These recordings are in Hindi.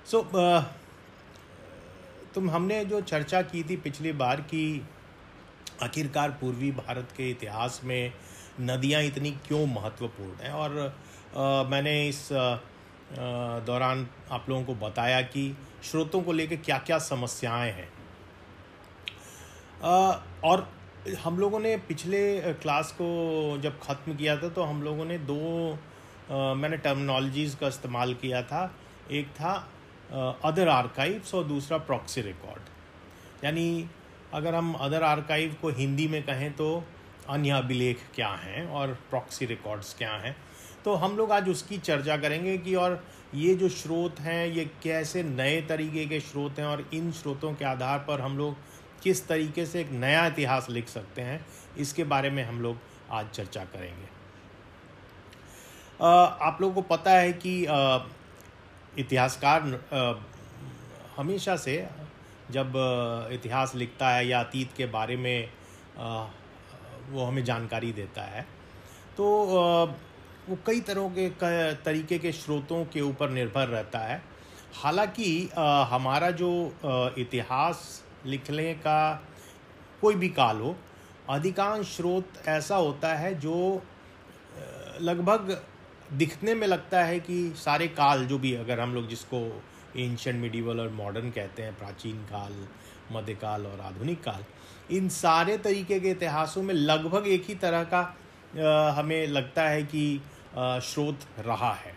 सो हमने जो चर्चा की थी पिछली बार कि आखिरकार पूर्वी भारत के इतिहास में नदियाँ इतनी क्यों महत्वपूर्ण हैं, और मैंने इस दौरान आप लोगों को बताया कि स्रोतों को लेकर क्या क्या समस्याएं हैं। और हम लोगों ने पिछले क्लास को जब ख़त्म किया था तो हम लोगों ने मैंने टर्मिनोलॉजीज़ का इस्तेमाल किया था। एक था अदर आर्काइव्स और दूसरा प्रॉक्सी रिकॉर्ड। यानी अगर हम अदर आर्काइव को हिंदी में कहें तो अन्य अभिलेख क्या हैं और प्रॉक्सी रिकॉर्ड्स क्या हैं। तो हम लोग आज उसकी चर्चा करेंगे कि और ये जो स्रोत हैं ये कैसे नए तरीके के स्रोत हैं, और इन स्रोतों के आधार पर हम लोग किस तरीके से एक नया इतिहास लिख सकते हैं, इसके बारे में हम लोग आज चर्चा करेंगे। आप लोगों को पता है कि इतिहासकार हमेशा से जब इतिहास लिखता है या अतीत के बारे में वो हमें जानकारी देता है तो वो कई तरह के तरीके के स्रोतों के ऊपर निर्भर रहता है। हालांकि हमारा जो इतिहास लिखने का कोई भी काल हो, अधिकांश स्रोत ऐसा होता है जो लगभग दिखने में लगता है कि सारे काल जो भी, अगर हम लोग जिसको एंशिएंट, मिडीवल और मॉडर्न कहते हैं, प्राचीन काल, मध्यकाल और आधुनिक काल, इन सारे तरीके के इतिहासों में लगभग एक ही तरह का हमें लगता है कि स्रोत रहा है।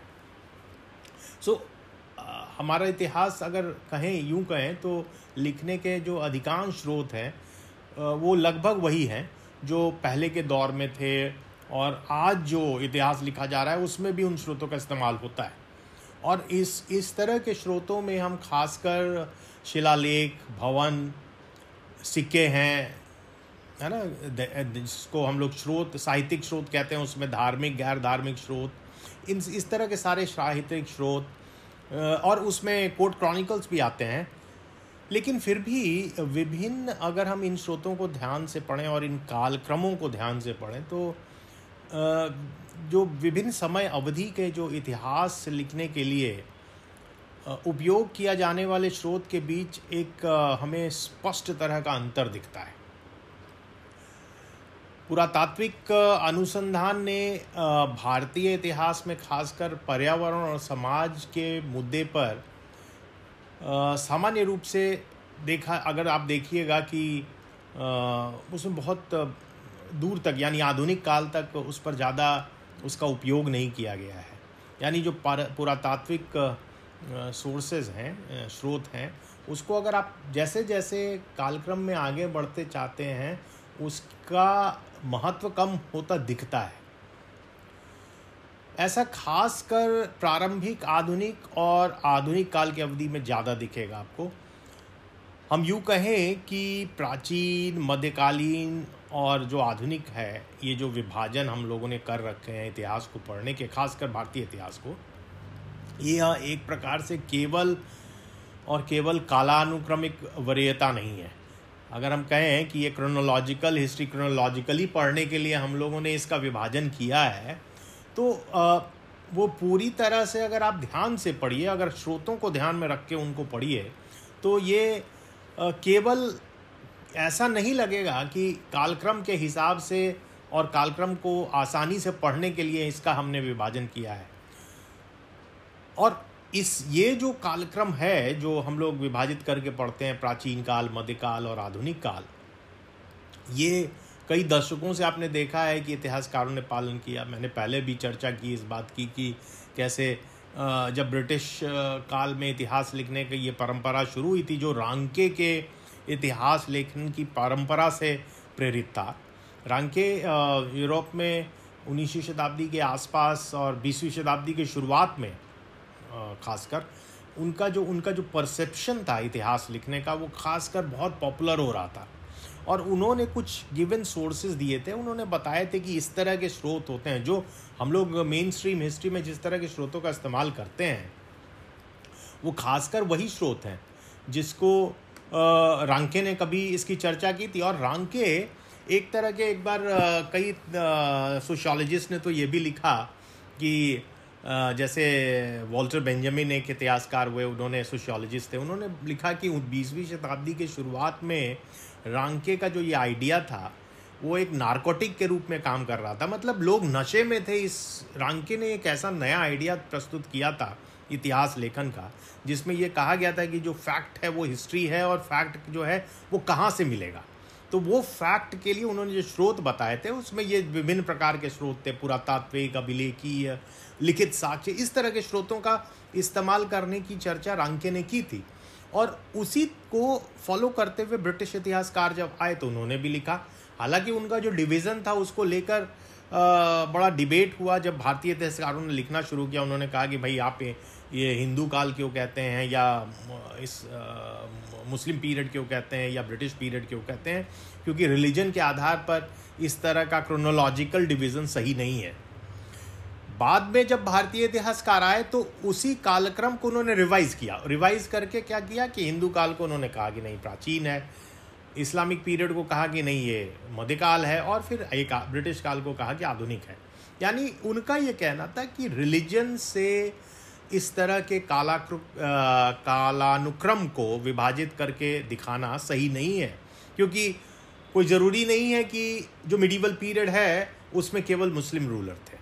हमारा इतिहास अगर यूं कहें तो लिखने के जो अधिकांश स्रोत हैं वो लगभग वही हैं जो पहले के दौर में थे, और आज जो इतिहास लिखा जा रहा है उसमें भी उन स्रोतों का इस्तेमाल होता है। और इस तरह के स्रोतों में हम खासकर शिलालेख, भवन, सिक्के हैं, है ना, जिसको हम लोग स्रोत, साहित्यिक स्रोत कहते हैं, उसमें धार्मिक, गैर धार्मिक स्रोत, इस तरह के सारे साहित्यिक स्रोत, और उसमें कोर्ट क्रॉनिकल्स भी आते हैं। लेकिन फिर भी विभिन्न, अगर हम इन स्रोतों को ध्यान से पढ़ें और इन कालक्रमों को ध्यान से पढ़ें तो जो विभिन्न समय अवधि के जो इतिहास लिखने के लिए उपयोग किया जाने वाले स्रोत के बीच एक हमें स्पष्ट तरह का अंतर दिखता है। पुरातात्विक अनुसंधान ने भारतीय इतिहास में खासकर पर्यावरण और समाज के मुद्दे पर सामान्य रूप से देखा, अगर आप देखिएगा कि उसमें बहुत दूर तक, यानी आधुनिक काल तक उस पर ज़्यादा उसका उपयोग नहीं किया गया है। यानी जो पुरातात्विक सोर्सेज हैं, स्रोत हैं, उसको अगर आप जैसे जैसे कालक्रम में आगे बढ़ते चाहते हैं उसका महत्व कम होता दिखता है। ऐसा खासकर प्रारंभिक आधुनिक और आधुनिक काल की अवधि में ज़्यादा दिखेगा आपको। हम यूँ कहें कि प्राचीन, मध्यकालीन और जो आधुनिक है, ये जो विभाजन हम लोगों ने कर रखे हैं इतिहास को पढ़ने के, खासकर भारतीय इतिहास को, ये एक प्रकार से केवल और केवल कालानुक्रमिक वरीयता नहीं है। अगर हम कहें कि ये क्रोनोलॉजिकल हिस्ट्री, क्रोनोलॉजिकली पढ़ने के लिए हम लोगों ने इसका विभाजन किया है, तो वो पूरी तरह से अगर आप ध्यान से पढ़िए, अगर स्रोतों को ध्यान में रख के उनको पढ़िए, तो ये केवल ऐसा नहीं लगेगा कि कालक्रम के हिसाब से और कालक्रम को आसानी से पढ़ने के लिए इसका हमने विभाजन किया है। और ये जो कालक्रम है जो हम लोग विभाजित करके पढ़ते हैं, प्राचीन काल, मध्यकाल और आधुनिक काल, ये कई दशकों से आपने देखा है कि इतिहासकारों ने पालन किया। मैंने पहले भी चर्चा की इस बात की कि कैसे जब ब्रिटिश काल में इतिहास लिखने की ये परंपरा शुरू हुई थी, जो रांके के इतिहास लेखन की परंपरा से प्रेरित था। रांके यूरोप में 19वीं शताब्दी के आसपास और 20वीं शताब्दी की शुरुआत में खासकर उनका जो परसेप्शन था इतिहास लिखने का, वो खासकर बहुत पॉपुलर हो रहा था। और उन्होंने कुछ गिवन सोर्सेज दिए थे, उन्होंने बताए थे कि इस तरह के स्रोत होते हैं जो हम लोग मेन स्ट्रीम हिस्ट्री में जिस तरह के स्रोतों का इस्तेमाल करते हैं, वो खासकर वही स्रोत हैं जिसको रांके ने कभी इसकी चर्चा की थी। और रांके एक तरह के, एक बार कई सोशियोलॉजिस्ट ने तो ये भी लिखा कि जैसे वॉल्टर बेंजामिन एक इतिहासकार हुए, उन्होंने सोशियोलॉजिस्ट थे, उन्होंने लिखा कि 20वीं शताब्दी के शुरुआत में रांके का जो ये आइडिया था वो एक नारकोटिक के रूप में काम कर रहा था, मतलब लोग नशे में थे। इस रांके ने एक ऐसा नया आइडिया प्रस्तुत किया था इतिहास लेखन का, जिसमें ये कहा गया था कि जो फैक्ट है वो हिस्ट्री है और फैक्ट जो है वो कहाँ से मिलेगा। तो वो फैक्ट के लिए उन्होंने जो स्रोत बताए थे उसमें ये विभिन्न प्रकार के स्रोत थे, पुरातात्विक, अभिलेखीय, लिखित साक्ष्य, इस तरह के स्रोतों का इस्तेमाल करने की चर्चा रांके ने की थी। और उसी को फॉलो करते हुए ब्रिटिश इतिहासकार जब आए तो उन्होंने भी लिखा। हालांकि उनका जो डिवीज़न था उसको लेकर बड़ा डिबेट हुआ। जब भारतीय इतिहासकारों ने लिखना शुरू किया, उन्होंने कहा कि भाई आप ये हिंदू काल क्यों कहते हैं, या इस मुस्लिम पीरियड क्यों कहते हैं, या ब्रिटिश पीरियड क्यों कहते हैं, क्योंकि रिलीजन के आधार पर इस तरह का क्रोनोलॉजिकल डिवीज़न सही नहीं है। बाद में जब भारतीय इतिहासकार आए तो उसी कालक्रम को उन्होंने रिवाइज करके क्या किया कि हिंदू काल को उन्होंने कहा कि नहीं प्राचीन है, इस्लामिक पीरियड को कहा कि नहीं ये मध्यकाल है, और फिर एक ब्रिटिश काल को कहा कि आधुनिक है। यानी उनका ये कहना था कि रिलीजन से इस तरह के कालानुक्रम को विभाजित करके दिखाना सही नहीं है, क्योंकि कोई ज़रूरी नहीं है कि जो मिडीवल पीरियड है उसमें केवल मुस्लिम रूलर थे।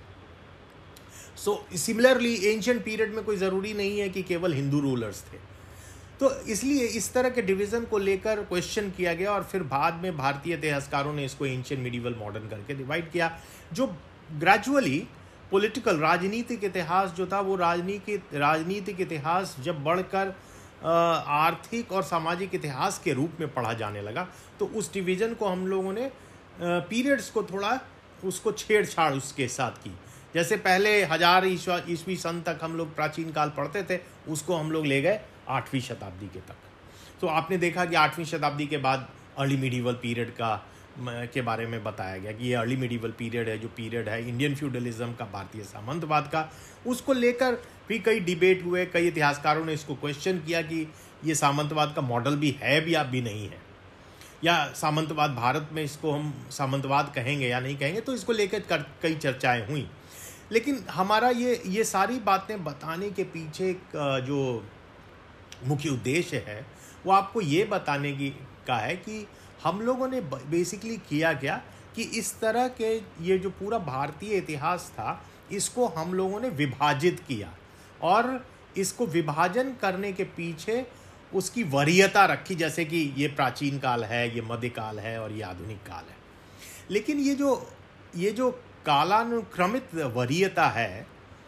सो सिमिलरली एंशिएंट पीरियड में कोई ज़रूरी नहीं है कि केवल हिंदू रूलर्स थे। तो इसलिए इस तरह के डिवीज़न को लेकर क्वेश्चन किया गया, और फिर बाद में भारतीय इतिहासकारों ने इसको एंशिएंट मिडीवल मॉडर्न करके डिवाइड किया, जो ग्रेजुअली पॉलिटिकल राजनीतिक इतिहास जो था वो राजनीतिक इतिहास जब बढ़कर आर्थिक और सामाजिक इतिहास के रूप में पढ़ा जाने लगा, तो उस डिवीज़न को हम लोगों ने पीरियड्स को थोड़ा उसको छेड़छाड़ उसके साथ की। जैसे पहले 1000 ईस्वी सन तक हम लोग प्राचीन काल पढ़ते थे, उसको हम लोग ले गए 8वीं शताब्दी के तक। तो आपने देखा कि 8वीं शताब्दी के बाद अर्ली मिडीवल पीरियड के बारे में बताया गया कि ये अर्ली मिडीवल पीरियड है, जो पीरियड है इंडियन फ्यूडलिज्म का, भारतीय सामंतवाद का। उसको लेकर भी कई डिबेट हुए, कई इतिहासकारों ने इसको क्वेश्चन किया कि ये सामंतवाद का मॉडल भी है भी या भी नहीं है, या सामंतवाद भारत में इसको हम सामंतवाद कहेंगे या नहीं कहेंगे। तो इसको लेकर कई चर्चाएं हुई। लेकिन हमारा ये सारी बातें बताने के पीछे जो मुख्य उद्देश्य है वो आपको ये बताने का है कि हम लोगों ने बेसिकली किया क्या कि इस तरह के ये जो पूरा भारतीय इतिहास था इसको हम लोगों ने विभाजित किया, और इसको विभाजन करने के पीछे उसकी वरीयता रखी, जैसे कि ये प्राचीन काल है, ये मध्यकाल है और ये आधुनिक काल है। लेकिन ये जो कालानुक्रमित वरीयता है,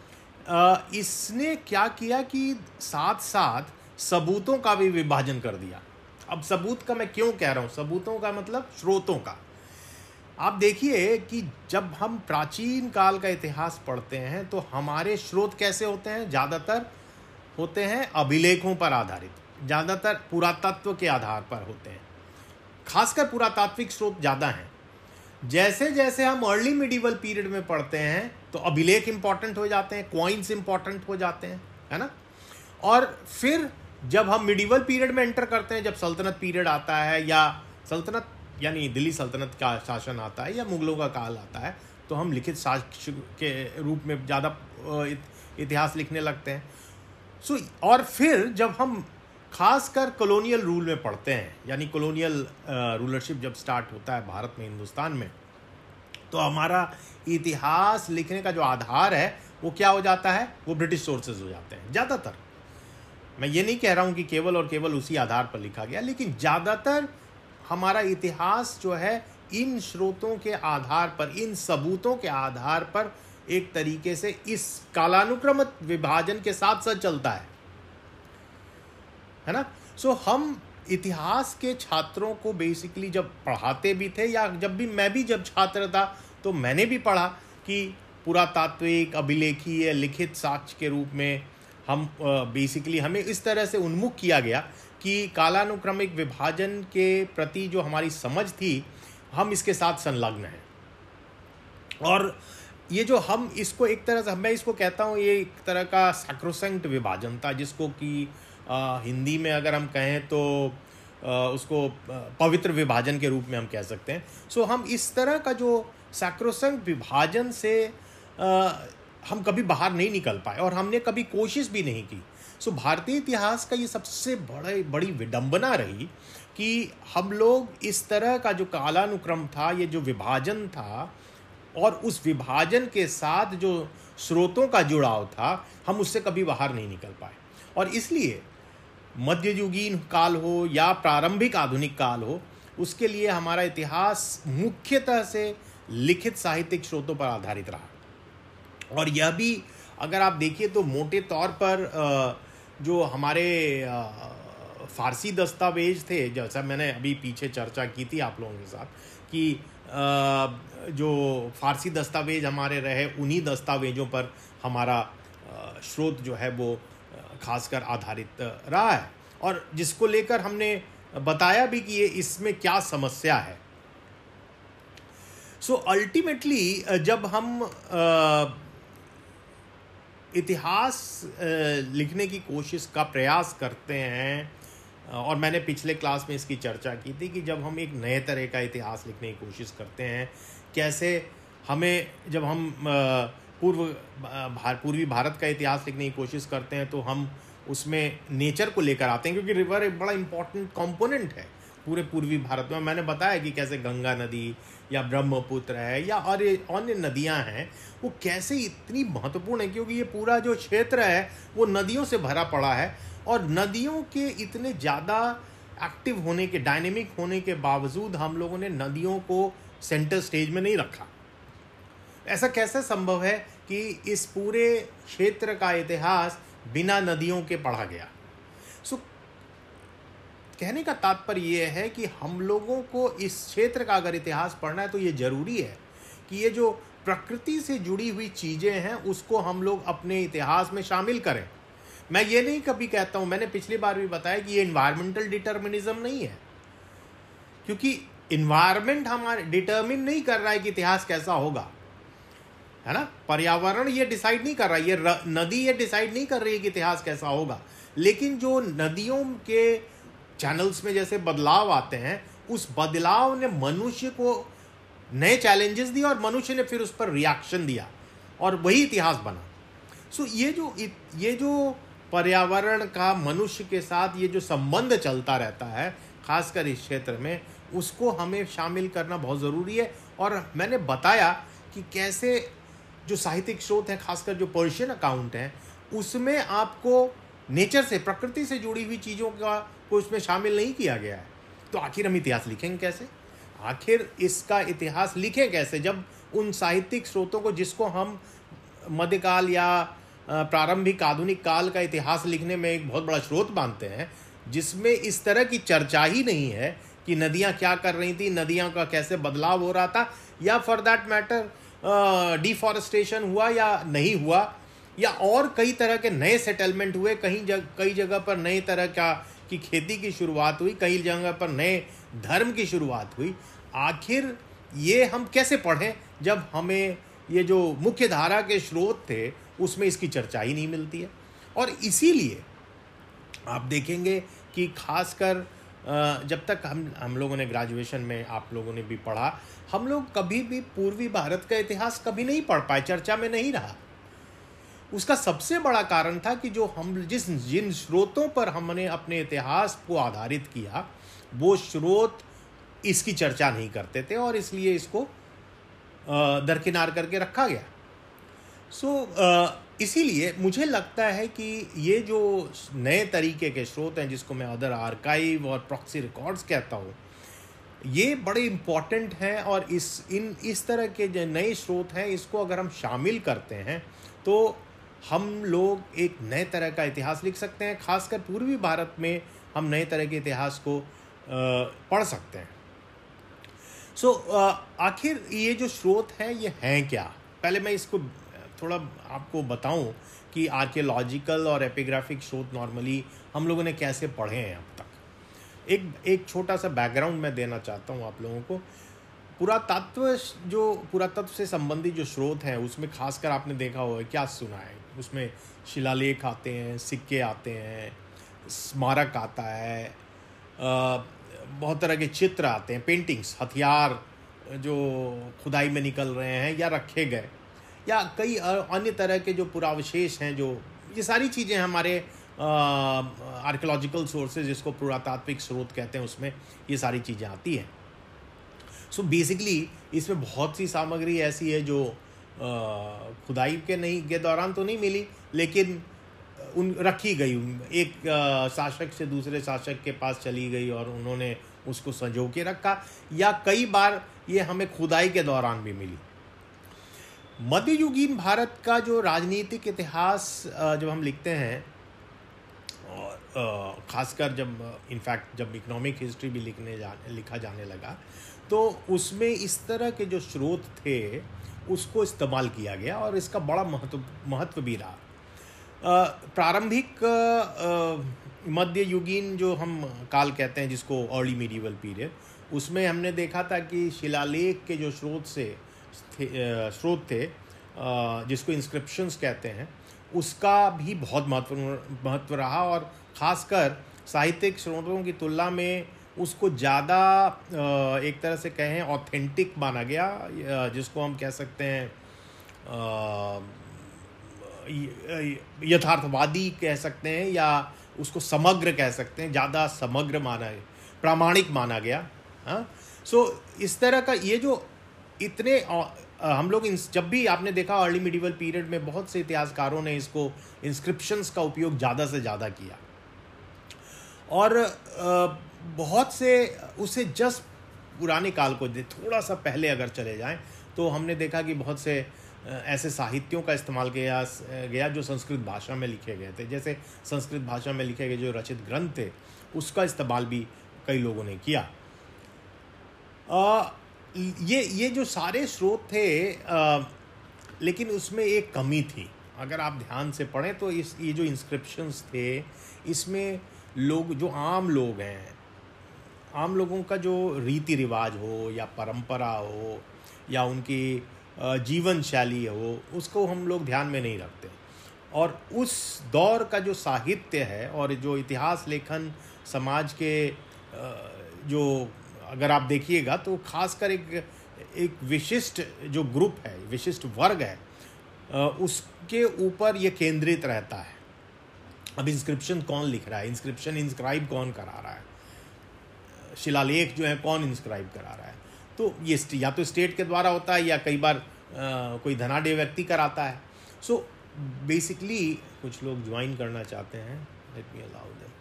इसने क्या किया कि साथ साथ सबूतों का भी विभाजन कर दिया। अब सबूत का मैं क्यों कह रहा हूँ, सबूतों का मतलब स्रोतों का। आप देखिए कि जब हम प्राचीन काल का इतिहास पढ़ते हैं तो हमारे स्रोत कैसे होते हैं, ज़्यादातर होते हैं अभिलेखों पर आधारित, ज़्यादातर पुरातत्व के आधार पर होते हैं, खासकर पुरातात्विक स्रोत ज़्यादा हैं। जैसे जैसे हम अर्ली मिडीवल पीरियड में पढ़ते हैं तो अभिलेख इंपॉर्टेंट हो जाते हैं, क्वाइंस इंपॉर्टेंट हो जाते हैं, है ना। और फिर जब हम मिडीवल पीरियड में एंटर करते हैं, जब सल्तनत पीरियड आता है, या सल्तनत यानी दिल्ली सल्तनत का शासन आता है, या मुगलों का काल आता है, तो हम लिखित साक्ष्य के रूप में ज़्यादा इतिहास लिखने लगते हैं। और फिर जब हम खासकर कॉलोनियल रूल में पढ़ते हैं, यानी कॉलोनियल रूलरशिप जब स्टार्ट होता है भारत में, हिंदुस्तान में, तो हमारा इतिहास लिखने का जो आधार है वो क्या हो जाता है, वो ब्रिटिश सोर्सेज हो जाते हैं ज़्यादातर। मैं ये नहीं कह रहा हूँ कि केवल और केवल उसी आधार पर लिखा गया, लेकिन ज़्यादातर हमारा इतिहास जो है इन स्रोतों के आधार पर, इन सबूतों के आधार पर एक तरीके से इस कालानुक्रमित विभाजन के साथ साथ चलता है ना। सो हम इतिहास के छात्रों को बेसिकली जब पढ़ाते भी थे, या मैं भी जब छात्र था तो मैंने भी पढ़ा कि पुरातात्विक, अभिलेखीय, लिखित साक्ष्य के रूप में हम बेसिकली हमें इस तरह से उन्मुख किया गया कि कालानुक्रमिक विभाजन के प्रति जो हमारी समझ थी, हम इसके साथ संलग्न हैं। और ये जो हम इसको एक तरह से, मैं इसको कहता हूँ, ये एक तरह का सैक्रोसैंक्ट विभाजन था, जिसको कि हिंदी में अगर हम कहें तो उसको पवित्र विभाजन के रूप में हम कह सकते हैं। सो हम इस तरह का जो सैक्रोसैंक्ट विभाजन से हम कभी बाहर नहीं निकल पाए और हमने कभी कोशिश भी नहीं की। सो भारतीय इतिहास का ये सबसे बड़ी विडंबना रही कि हम लोग इस तरह का जो कालानुक्रम था, ये जो विभाजन था और उस विभाजन के साथ जो स्रोतों का जुड़ाव था, हम उससे कभी बाहर नहीं निकल पाए। और इसलिए मध्ययुगीन काल हो या प्रारंभिक आधुनिक काल हो, उसके लिए हमारा इतिहास मुख्यतः से लिखित साहित्यिक स्रोतों पर आधारित रहा। और यह भी अगर आप देखिए तो मोटे तौर पर जो हमारे फारसी दस्तावेज थे, जैसा मैंने अभी पीछे चर्चा की थी आप लोगों के साथ कि जो फारसी दस्तावेज हमारे रहे, उन्हीं दस्तावेजों पर हमारा स्रोत जो है वो खासकर आधारित रहा है, और जिसको लेकर हमने बताया भी कि ये इसमें क्या समस्या है। सो अल्टीमेटली जब हम इतिहास लिखने की कोशिश का प्रयास करते हैं, और मैंने पिछले क्लास में इसकी चर्चा की थी कि जब हम एक नए तरह का इतिहास लिखने की कोशिश करते हैं, कैसे हमें जब हम पूर्वी भारत का इतिहास लिखने की कोशिश करते हैं तो हम उसमें नेचर को लेकर आते हैं, क्योंकि रिवर एक बड़ा इंपॉर्टेंट कंपोनेंट है पूरे पूर्वी भारत में। मैंने बताया कि कैसे गंगा नदी या ब्रह्मपुत्र है या और अन्य नदियां हैं, वो कैसे इतनी महत्वपूर्ण है, क्योंकि ये पूरा जो क्षेत्र है वो नदियों से भरा पड़ा है, और नदियों के इतने ज़्यादा एक्टिव होने के, डायनेमिक होने के बावजूद हम लोगों ने नदियों को सेंटर स्टेज में नहीं रखा। ऐसा कैसे संभव है कि इस पूरे क्षेत्र का इतिहास बिना नदियों के पढ़ा गया? सो कहने का तात्पर्य यह है कि हम लोगों को इस क्षेत्र का अगर इतिहास पढ़ना है तो ये ज़रूरी है कि ये जो प्रकृति से जुड़ी हुई चीज़ें हैं उसको हम लोग अपने इतिहास में शामिल करें। मैं ये नहीं कभी कहता हूँ, मैंने पिछली बार भी बताया कि ये इन्वायरमेंटल डिटर्मिनिज्म नहीं है, क्योंकि इन्वायरमेंट हमारे डिटर्मिन नहीं कर रहा है कि इतिहास कैसा होगा, है ना। पर्यावरण ये डिसाइड नहीं कर रहा है, ये नदी ये डिसाइड नहीं कर रही है कि इतिहास कैसा होगा, लेकिन जो नदियों के चैनल्स में जैसे बदलाव आते हैं, उस बदलाव ने मनुष्य को नए चैलेंजेस दिए और मनुष्य ने फिर उस पर रिएक्शन दिया और वही इतिहास बना। सो ये जो पर्यावरण का मनुष्य के साथ ये जो संबंध चलता रहता है खासकर इस क्षेत्र में, उसको हमें शामिल करना बहुत ज़रूरी है। और मैंने बताया कि कैसे जो साहित्यिक स्रोत हैं, खासकर जो पर्शियन अकाउंट हैं, उसमें आपको नेचर से, प्रकृति से जुड़ी हुई चीज़ों को उसमें शामिल नहीं किया गया है। तो आखिर हम इतिहास लिखेंगे कैसे? आखिर इसका इतिहास लिखें कैसे जब उन साहित्यिक स्रोतों को, जिसको हम मध्यकाल या प्रारंभिक आधुनिक काल का इतिहास लिखने में एक बहुत बड़ा स्रोत मानते हैं, जिसमें इस तरह की चर्चा ही नहीं है कि नदियाँ क्या कर रही थी, नदियाँ का कैसे बदलाव हो रहा था, या फॉर दैट मैटर डिफॉरेस्टेशन हुआ या नहीं हुआ, या और कई तरह के नए सेटलमेंट हुए, कई जगह पर नए तरह की खेती की शुरुआत हुई, कई जगह पर नए धर्म की शुरुआत हुई। आखिर ये हम कैसे पढ़ें जब हमें ये जो मुख्य धारा के स्रोत थे उसमें इसकी चर्चा ही नहीं मिलती है। और इसीलिए आप देखेंगे कि खासकर जब तक हम लोगों ने ग्रेजुएशन में, आप लोगों ने भी पढ़ा, हम लोग कभी भी पूर्वी भारत का इतिहास कभी नहीं पढ़ पाए, चर्चा में नहीं रहा। उसका सबसे बड़ा कारण था कि जिन स्रोतों पर हमने अपने इतिहास को आधारित किया, वो स्रोत इसकी चर्चा नहीं करते थे और इसलिए इसको दरकिनार करके रखा गया। इसीलिए मुझे लगता है कि ये जो नए तरीके के स्रोत हैं, जिसको मैं अदर आर्काइव और प्रॉक्सी रिकॉर्ड्स कहता हूँ, ये बड़े इम्पॉर्टेंट हैं। और इस तरह के जो नए स्रोत हैं, इसको अगर हम शामिल करते हैं तो हम लोग एक नए तरह का इतिहास लिख सकते हैं। खासकर पूर्वी भारत में हम नए तरह के इतिहास को पढ़ सकते हैं। आखिर ये जो स्रोत हैं ये हैं क्या? पहले मैं इसको थोड़ा आपको बताऊं कि आर्कियोलॉजिकल और एपिग्राफिक स्रोत नॉर्मली हम लोगों ने कैसे पढ़े हैं अब तक। एक छोटा सा बैकग्राउंड मैं देना चाहता हूं आप लोगों को। पुरातत्व से संबंधित जो स्रोत हैं उसमें खासकर आपने देखा होगा, क्या सुना है, उसमें शिलालेख आते हैं, सिक्के आते हैं, स्मारक आता है, बहुत तरह के चित्र आते हैं, पेंटिंग्स, हथियार जो खुदाई में निकल रहे हैं या रखे गए, या कई अन्य तरह के जो पुरावशेष हैं, जो ये सारी चीज़ें हमारे आर्कियोलॉजिकल सोर्सेज, जिसको पुरातात्विक स्रोत कहते हैं, उसमें ये सारी चीज़ें आती हैं। सो बेसिकली इसमें बहुत सी सामग्री ऐसी है जो खुदाई के दौरान तो नहीं मिली, लेकिन उन रखी गई, एक शासक से दूसरे शासक के पास चली गई और उन्होंने उसको संजो के रखा, या कई बार ये हमें खुदाई के दौरान भी मिली। मध्ययुगीन भारत का जो राजनीतिक इतिहास जब हम लिखते हैं, और ख़ासकर जब इकोनॉमिक हिस्ट्री भी लिखा जाने लगा, तो उसमें इस तरह के जो स्रोत थे उसको इस्तेमाल किया गया और इसका बड़ा महत्व भी रहा। प्रारंभिक मध्ययुगीन जो हम काल कहते हैं, जिसको अर्ली मीडिवल पीरियड, उसमें हमने देखा था कि शिलालेख के जो स्रोत थे, जिसको इंस्क्रिप्शंस कहते हैं, उसका भी बहुत महत्व रहा, और ख़ासकर साहित्यिक स्रोतों की तुलना में उसको ज़्यादा एक तरह से कहें ऑथेंटिक माना गया, जिसको हम कह सकते हैं यथार्थवादी कह सकते हैं, या उसको समग्र कह सकते हैं, ज़्यादा समग्र प्रामाणिक माना गया। हाँ, सो इस तरह का ये जो इतने हम लोग जब भी आपने देखा अर्ली मिडिवल पीरियड में बहुत से इतिहासकारों ने इसको इंस्क्रिप्शंस का उपयोग ज़्यादा से ज़्यादा किया, और बहुत से उससे जस्ट पुराने काल को थोड़ा सा पहले अगर चले जाएं, तो हमने देखा कि बहुत से ऐसे साहित्यों का इस्तेमाल किया गया जो संस्कृत भाषा में लिखे गए थे। जैसे संस्कृत भाषा में लिखे गए जो रचित ग्रंथ थे, उसका इस्तेमाल भी कई लोगों ने किया। ये जो सारे स्रोत थे, लेकिन उसमें एक कमी थी। अगर आप ध्यान से पढ़ें तो ये जो इंस्क्रिप्शंस थे, इसमें लोग जो आम लोग हैं, आम लोगों का जो रीति रिवाज हो या परंपरा हो या उनकी जीवन शैली हो, उसको हम लोग ध्यान में नहीं रखते। और उस दौर का जो साहित्य है और जो इतिहास लेखन समाज के जो अगर आप देखिएगा तो खासकर एक विशिष्ट जो ग्रुप है, विशिष्ट वर्ग है, उसके ऊपर ये केंद्रित रहता है। अब इंस्क्रिप्शन कौन लिख रहा है, इंस्क्राइब कौन करा रहा है, शिलालेख जो है कौन इंस्क्राइब करा रहा है, तो ये या तो स्टेट के द्वारा होता है या कई बार कोई धनाढ्य व्यक्ति कराता है। सो बेसिकली कुछ लोग ज्वाइन करना चाहते हैं, लेट मी अलाउ देम।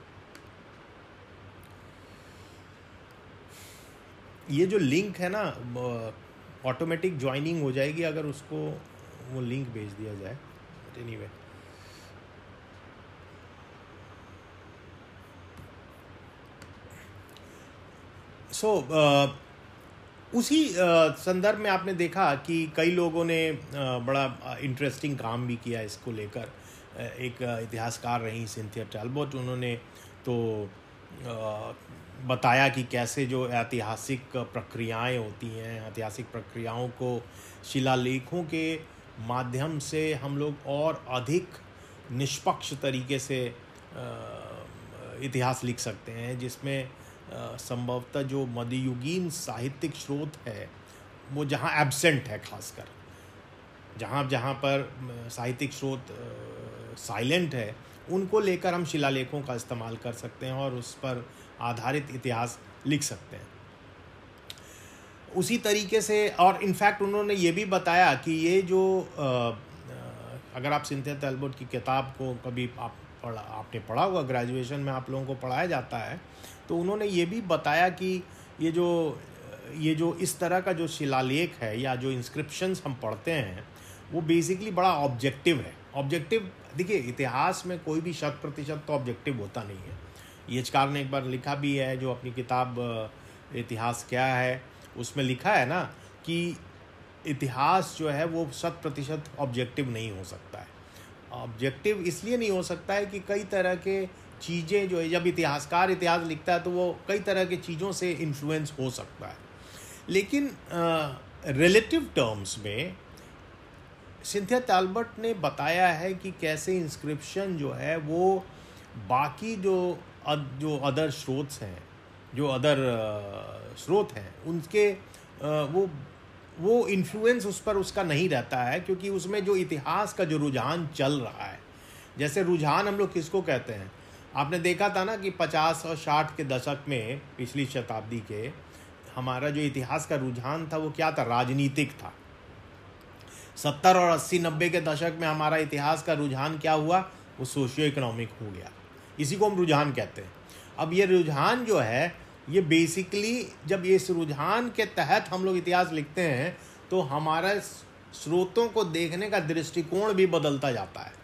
ये जो लिंक है ना, ऑटोमेटिक ज्वाइनिंग हो जाएगी अगर उसको वो लिंक भेज दिया जाए। बट एनीवे, उसी संदर्भ में आपने देखा कि कई लोगों ने बड़ा इंटरेस्टिंग काम भी किया इसको लेकर। एक इतिहासकार रही सिंथिया टैलबॉट, उन्होंने तो बताया कि कैसे जो ऐतिहासिक प्रक्रियाएं होती हैं, ऐतिहासिक प्रक्रियाओं को शिलालेखों के माध्यम से हम लोग और अधिक निष्पक्ष तरीके से इतिहास लिख सकते हैं, जिसमें संभवतः जो मध्ययुगीन साहित्यिक स्रोत है वो जहाँ एब्सेंट है, खासकर जहाँ पर साहित्यिक स्रोत साइलेंट है, उनको लेकर हम शिलालेखों का इस्तेमाल कर सकते हैं और उस पर आधारित इतिहास लिख सकते हैं। उसी तरीके से, और इनफैक्ट उन्होंने ये भी बताया कि ये जो अगर आप सिंथिया टैलबॉट की किताब को कभी आपने पढ़ा होगा, ग्रेजुएशन में आप लोगों को पढ़ाया जाता है, तो उन्होंने ये भी बताया कि ये जो इस तरह का जो शिलालेख है या जो इंस्क्रिप्शंस हम पढ़ते हैं, वो बेसिकली बड़ा ऑब्जेक्टिव है। ऑब्जेक्टिव, देखिए इतिहास में कोई भी 100% तो ऑब्जेक्टिव होता नहीं है। ईएचकार ने एक बार लिखा भी है, जो अपनी किताब इतिहास क्या है, उसमें लिखा है ना कि इतिहास जो है वो 100% ऑब्जेक्टिव नहीं हो सकता है। ऑब्जेक्टिव इसलिए नहीं हो सकता है कि कई तरह के चीज़ें जो है, जब इतिहासकार इतिहास लिखता है तो वो कई तरह की चीज़ों से इन्फ्लुएंस हो सकता है। लेकिन रिलेटिव टर्म्स में सिंथिया टैलबॉट ने बताया है कि कैसे इंस्क्रिप्शन जो है वो बाकी जो अदर स्रोत हैं, जो अदर स्रोत हैं, उनके वो इन्फ्लुएंस उस पर उसका नहीं रहता है, क्योंकि उसमें जो इतिहास का जो रुझान चल रहा है, जैसे रुझान हम लोग किसको कहते हैं, आपने देखा था ना कि 50 और 60 के दशक में पिछली शताब्दी के हमारा जो इतिहास का रुझान था वो क्या था, राजनीतिक था। 70 और 80 90 के दशक में हमारा इतिहास का रुझान क्या हुआ, वो सोशियो इकोनॉमिक हो गया। इसी को हम रुझान कहते हैं। अब ये रुझान जो है, ये बेसिकली जब ये इस रुझान के तहत हम लोग इतिहास लिखते हैं तो हमारा स्रोतों को देखने का दृष्टिकोण भी बदलता जाता है।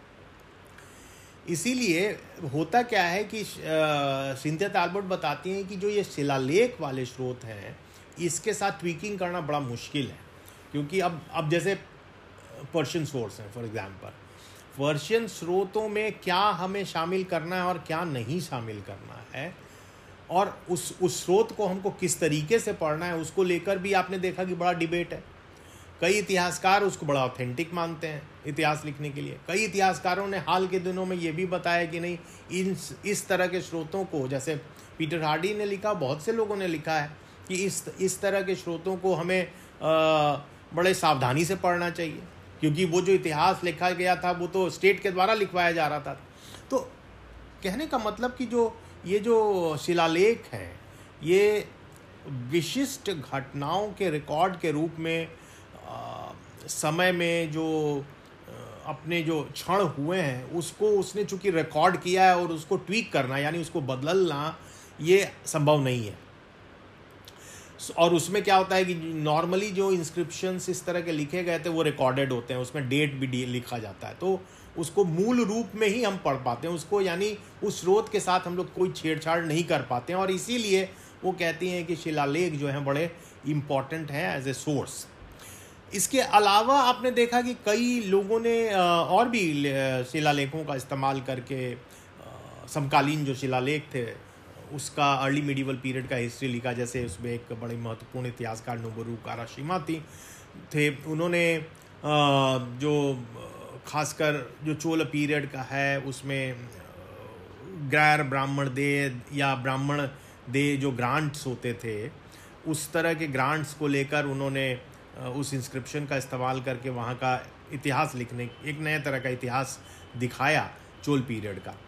इसीलिए होता क्या है कि सिंथिया तालबोट बताती हैं कि जो ये शिलालेख वाले स्रोत हैं इसके साथ ट्वीकिंग करना बड़ा मुश्किल है, क्योंकि अब जैसे पर्शियन सोर्स हैं, फॉर एग्जांपल पर्शियन स्रोतों में क्या हमें शामिल करना है और क्या नहीं शामिल करना है, और उस स्रोत को हमको किस तरीके से पढ़ना है, उसको लेकर भी आपने देखा कि बड़ा डिबेट है। कई इतिहासकार उसको बड़ा ऑथेंटिक मानते हैं इतिहास लिखने के लिए। कई इतिहासकारों ने हाल के दिनों में ये भी बताया कि नहीं, इस तरह के स्रोतों को, जैसे पीटर हार्डी ने लिखा, बहुत से लोगों ने लिखा है कि इस तरह के स्रोतों को हमें बड़े सावधानी से पढ़ना चाहिए, क्योंकि वो जो इतिहास लिखा गया था वो तो स्टेट के द्वारा लिखवाया जा रहा था। तो कहने का मतलब कि ये जो शिलालेख हैं ये विशिष्ट घटनाओं के रिकॉर्ड के रूप में समय में जो अपने जो क्षण हुए हैं उसको उसने चूंकि रिकॉर्ड किया है, और उसको ट्वीक करना यानी उसको बदलना ये संभव नहीं है। और उसमें क्या होता है कि नॉर्मली जो इंस्क्रिप्शंस इस तरह के लिखे गए थे वो रिकॉर्डेड होते हैं, उसमें डेट भी लिखा जाता है, तो उसको मूल रूप में ही हम पढ़ पाते हैं उसको, यानी उस स्रोत के साथ हम लोग कोई छेड़छाड़ नहीं कर पाते हैं। और इसीलिए वो कहती हैं कि शिलालेख जो हैं बड़े इम्पॉर्टेंट हैं एज ए सोर्स। इसके अलावा आपने देखा कि कई लोगों ने और भी शिलालेखों का इस्तेमाल करके समकालीन जो शिलालेख थे उसका अर्ली मिडिवल पीरियड का हिस्ट्री लिखा। जैसे उसमें एक बड़े महत्वपूर्ण इतिहासकार नोबुरू काराशिमा थे। उन्होंने जो खासकर जो चोल पीरियड का है उसमें गैर ब्राह्मण दे या ब्राह्मण दे जो ग्रांट्स होते थे, उस तरह के ग्रांट्स को लेकर उन्होंने उस इंस्क्रिप्शन का इस्तेमाल करके वहाँ का इतिहास लिखने, एक नए तरह का इतिहास दिखाया चोल पीरियड का।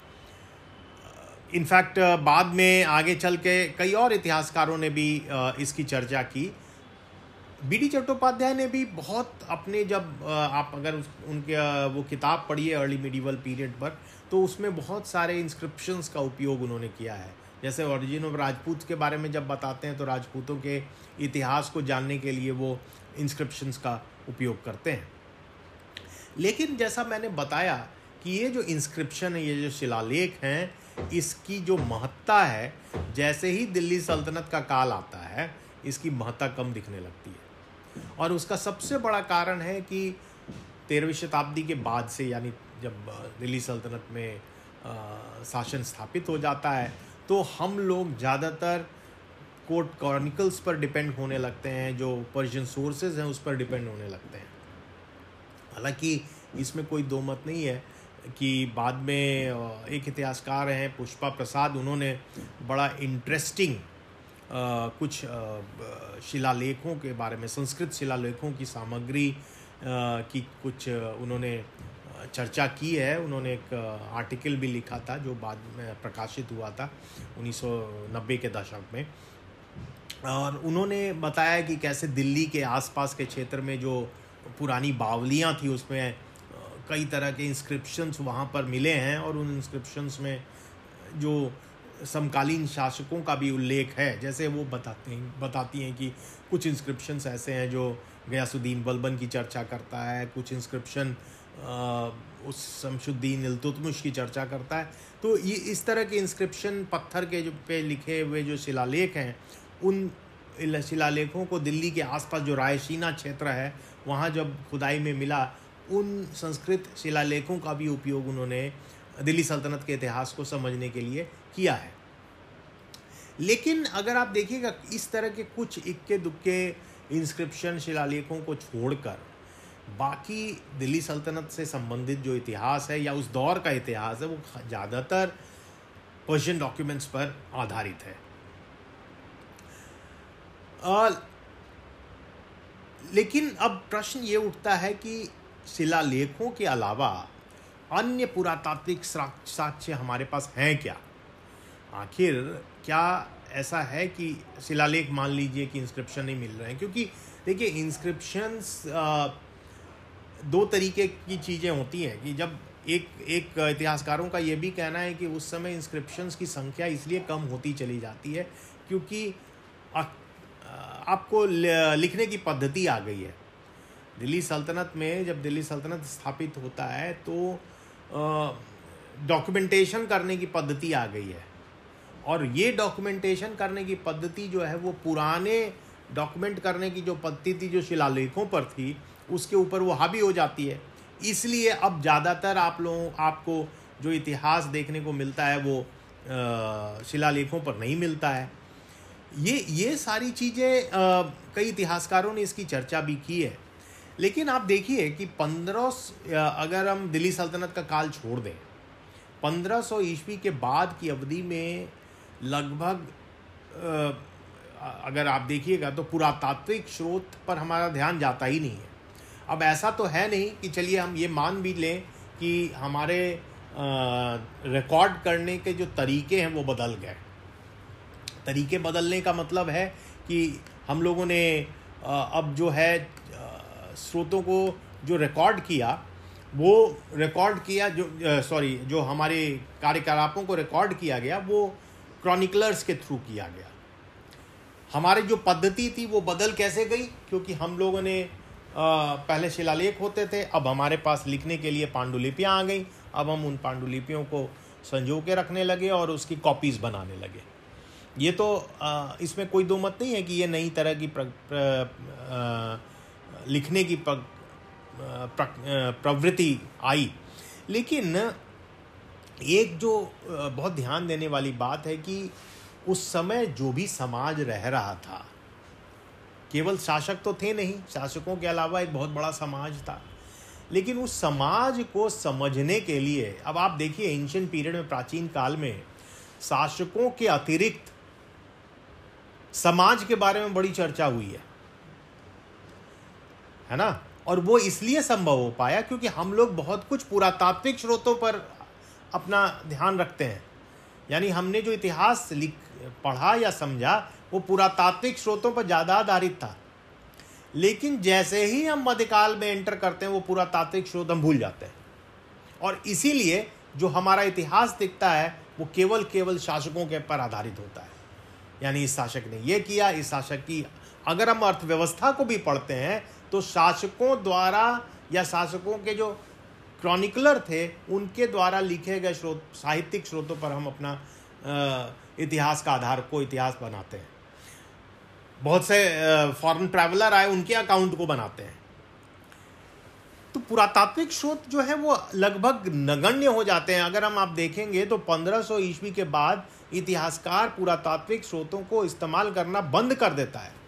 इनफैक्ट बाद में आगे चल के कई और इतिहासकारों ने भी इसकी चर्चा की। बी.डी. चट्टोपाध्याय ने भी बहुत अपने, जब आप अगर उनके वो किताब पढ़िए अर्ली मिडिवल पीरियड पर, तो उसमें बहुत सारे इंस्क्रिप्शंस का उपयोग उन्होंने किया है। जैसे ओरिजिन ऑफ राजपूत के बारे में जब बताते हैं तो राजपूतों के इतिहास को जानने के लिए वो इंस्क्रिप्शंस का उपयोग करते हैं। लेकिन जैसा मैंने बताया कि ये जो इंस्क्रिप्शन है, ये जो शिलालेख हैं, इसकी जो महत्ता है, जैसे ही दिल्ली सल्तनत का काल आता है इसकी महत्ता कम दिखने लगती है। और उसका सबसे बड़ा कारण है कि 13वीं शताब्दी के बाद से, यानी जब दिल्ली सल्तनत में शासन स्थापित हो जाता है, तो हम लोग ज़्यादातर कोर्ट क्रॉनिकल्स पर डिपेंड होने लगते हैं, जो पर्शियन सोर्सेज हैं उस पर डिपेंड होने लगते हैं। हालांकि इसमें कोई दो मत नहीं है कि बाद में एक इतिहासकार हैं पुष्पा प्रसाद, उन्होंने बड़ा इंटरेस्टिंग कुछ शिलालेखों के बारे में, संस्कृत शिलालेखों की सामग्री की कुछ उन्होंने चर्चा की है। उन्होंने एक आर्टिकल भी लिखा था जो बाद में प्रकाशित हुआ था 1990 के दशक में, और उन्होंने बताया कि कैसे दिल्ली के आसपास के क्षेत्र में जो पुरानी बावलियाँ थी उसमें कई तरह के इंस्क्रिप्शंस वहाँ पर मिले हैं, और उन इंस्क्रिप्शंस में जो समकालीन शासकों का भी उल्लेख है। जैसे वो बताती हैं कि कुछ इंस्क्रिप्शंस ऐसे हैं जो गयासुद्दीन बलबन की चर्चा करता है, कुछ इंस्क्रिप्शन उस शमशुद्दीन इल्तुतमिश की चर्चा करता है। तो ये इस तरह के इंस्क्रिप्शन पत्थर के जो पे लिखे हुए जो शिलालेख हैं, उन शिलालेखों को दिल्ली के आसपास जो रायसीना क्षेत्र है वहाँ जब खुदाई में मिला, उन संस्कृत शिलालेखों का भी उपयोग उन्होंने दिल्ली सल्तनत के इतिहास को समझने के लिए किया है। लेकिन अगर आप देखिएगा इस तरह के कुछ इक्के दुक्के इंस्क्रिप्शन शिलालेखों को छोड़कर बाकी दिल्ली सल्तनत से संबंधित जो इतिहास है या उस दौर का इतिहास है वो ज़्यादातर पर्शियन डॉक्यूमेंट्स पर आधारित है। लेकिन अब प्रश्न ये उठता है कि शिलालेखों के अलावा अन्य पुरातात्विक साक्ष्य हमारे पास हैं क्या? आखिर क्या ऐसा है कि शिलालेख, मान लीजिए कि इंस्क्रिप्शन नहीं मिल रहे हैं, क्योंकि देखिए इंस्क्रिप्शंस दो तरीके की चीज़ें होती हैं कि जब एक इतिहासकारों का ये भी कहना है कि उस समय इंस्क्रिप्शंस की संख्या इसलिए कम होती चली जाती है क्योंकि आपको लिखने की पद्धति आ गई है। दिल्ली सल्तनत में जब दिल्ली सल्तनत स्थापित होता है तो डॉक्यूमेंटेशन करने की पद्धति आ गई है, और ये डॉक्यूमेंटेशन करने की पद्धति जो है वो पुराने डॉक्यूमेंट करने की जो पद्धति जो शिलालेखों पर थी उसके ऊपर वो हावी हो जाती है। इसलिए अब ज़्यादातर आपको जो इतिहास देखने को मिलता है वो शिलालेखों पर नहीं मिलता है। ये सारी चीज़ें कई इतिहासकारों ने इसकी चर्चा भी की है। लेकिन आप देखिए कि अगर हम दिल्ली सल्तनत का काल छोड़ दें, 1500 ईस्वी के बाद की अवधि में लगभग अगर आप देखिएगा तो पुरातात्विक स्रोत पर हमारा ध्यान जाता ही नहीं है। अब ऐसा तो है नहीं कि चलिए हम ये मान भी लें कि हमारे रिकॉर्ड करने के जो तरीके हैं वो बदल गए। तरीके बदलने का मतलब है कि हम लोगों ने अब जो है स्रोतों को जो रिकॉर्ड किया जो हमारे कार्यकलापों को रिकॉर्ड किया गया वो क्रॉनिकलर्स के थ्रू किया गया। हमारी जो पद्धति थी वो बदल कैसे गई? क्योंकि हम लोगों ने पहले शिलालेख होते थे, अब हमारे पास लिखने के लिए पांडुलिपियाँ आ गई। अब हम उन पांडुलिपियों को संजो के रखने लगे और उसकी कॉपीज़ बनाने लगे। ये तो इसमें कोई दो मत नहीं है कि ये नई तरह की लिखने की प्रवृत्ति आई। लेकिन एक जो बहुत ध्यान देने वाली बात है कि उस समय जो भी समाज रह रहा था, केवल शासक तो थे नहीं, शासकों के अलावा एक बहुत बड़ा समाज था। लेकिन उस समाज को समझने के लिए अब आप देखिए एंशिएंट पीरियड में, प्राचीन काल में शासकों के अतिरिक्त समाज के बारे में बड़ी चर्चा हुई है ना। और वो इसलिए संभव हो पाया क्योंकि हम लोग बहुत कुछ पुरातात्विक स्रोतों पर अपना ध्यान रखते हैं। यानी हमने जो इतिहास पढ़ा या समझा वो पुरातात्विक स्रोतों पर ज़्यादा आधारित था। लेकिन जैसे ही हम मध्यकाल में एंटर करते हैं वो पुरातात्विक स्रोत हम भूल जाते हैं, और इसीलिए जो हमारा इतिहास दिखता है वो केवल शासकों के पर आधारित होता है। यानी इस शासक ने ये किया, इस शासक की, अगर हम अर्थव्यवस्था को भी पढ़ते हैं तो शासकों द्वारा या शासकों के जो क्रॉनिकलर थे उनके द्वारा लिखे गए साहित्यिक स्रोतों पर हम अपना इतिहास का आधार को इतिहास बनाते हैं। बहुत से फॉरेन ट्रैवलर आए, उनके अकाउंट को बनाते हैं। तो पुरातात्विक स्रोत जो है वो लगभग नगण्य हो जाते हैं। अगर आप देखेंगे तो 1500 ईस्वी के बाद इतिहासकार पुरातात्विक स्रोतों को इस्तेमाल करना बंद कर देता है।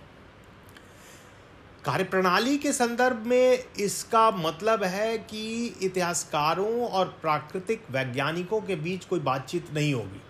कार्यप्रणाली के संदर्भ में इसका मतलब है कि इतिहासकारों और प्राकृतिक वैज्ञानिकों के बीच कोई बातचीत नहीं होगी।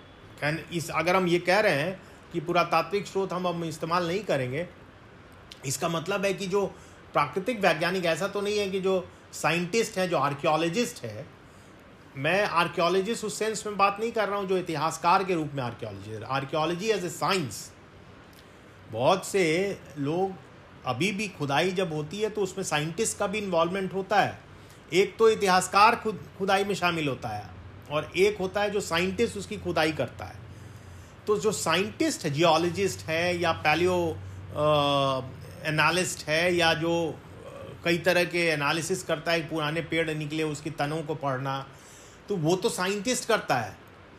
अगर हम ये कह रहे हैं कि पुरातात्विक स्रोत हम इस्तेमाल नहीं करेंगे, इसका मतलब है कि जो प्राकृतिक वैज्ञानिक, ऐसा तो नहीं है कि जो साइंटिस्ट हैं, जो आर्कियोलॉजिस्ट है, मैं आर्कियोलॉजिस्ट उस सेंस में बात नहीं कर रहा हूँ जो इतिहासकार के रूप में आर्कियोलॉजी एज ए साइंस। बहुत से लोग अभी भी खुदाई जब होती है तो उसमें साइंटिस्ट का भी इन्वॉल्वमेंट होता है। एक तो इतिहासकार खुदाई में शामिल होता है और एक होता है जो साइंटिस्ट उसकी खुदाई करता है। तो जो साइंटिस्ट है, जियोलॉजिस्ट है या पैलियो एनालिस्ट है या जो कई तरह के एनालिसिस करता है, पुराने पेड़ निकले उसकी तनों को पढ़ना, तो वो तो साइंटिस्ट करता है।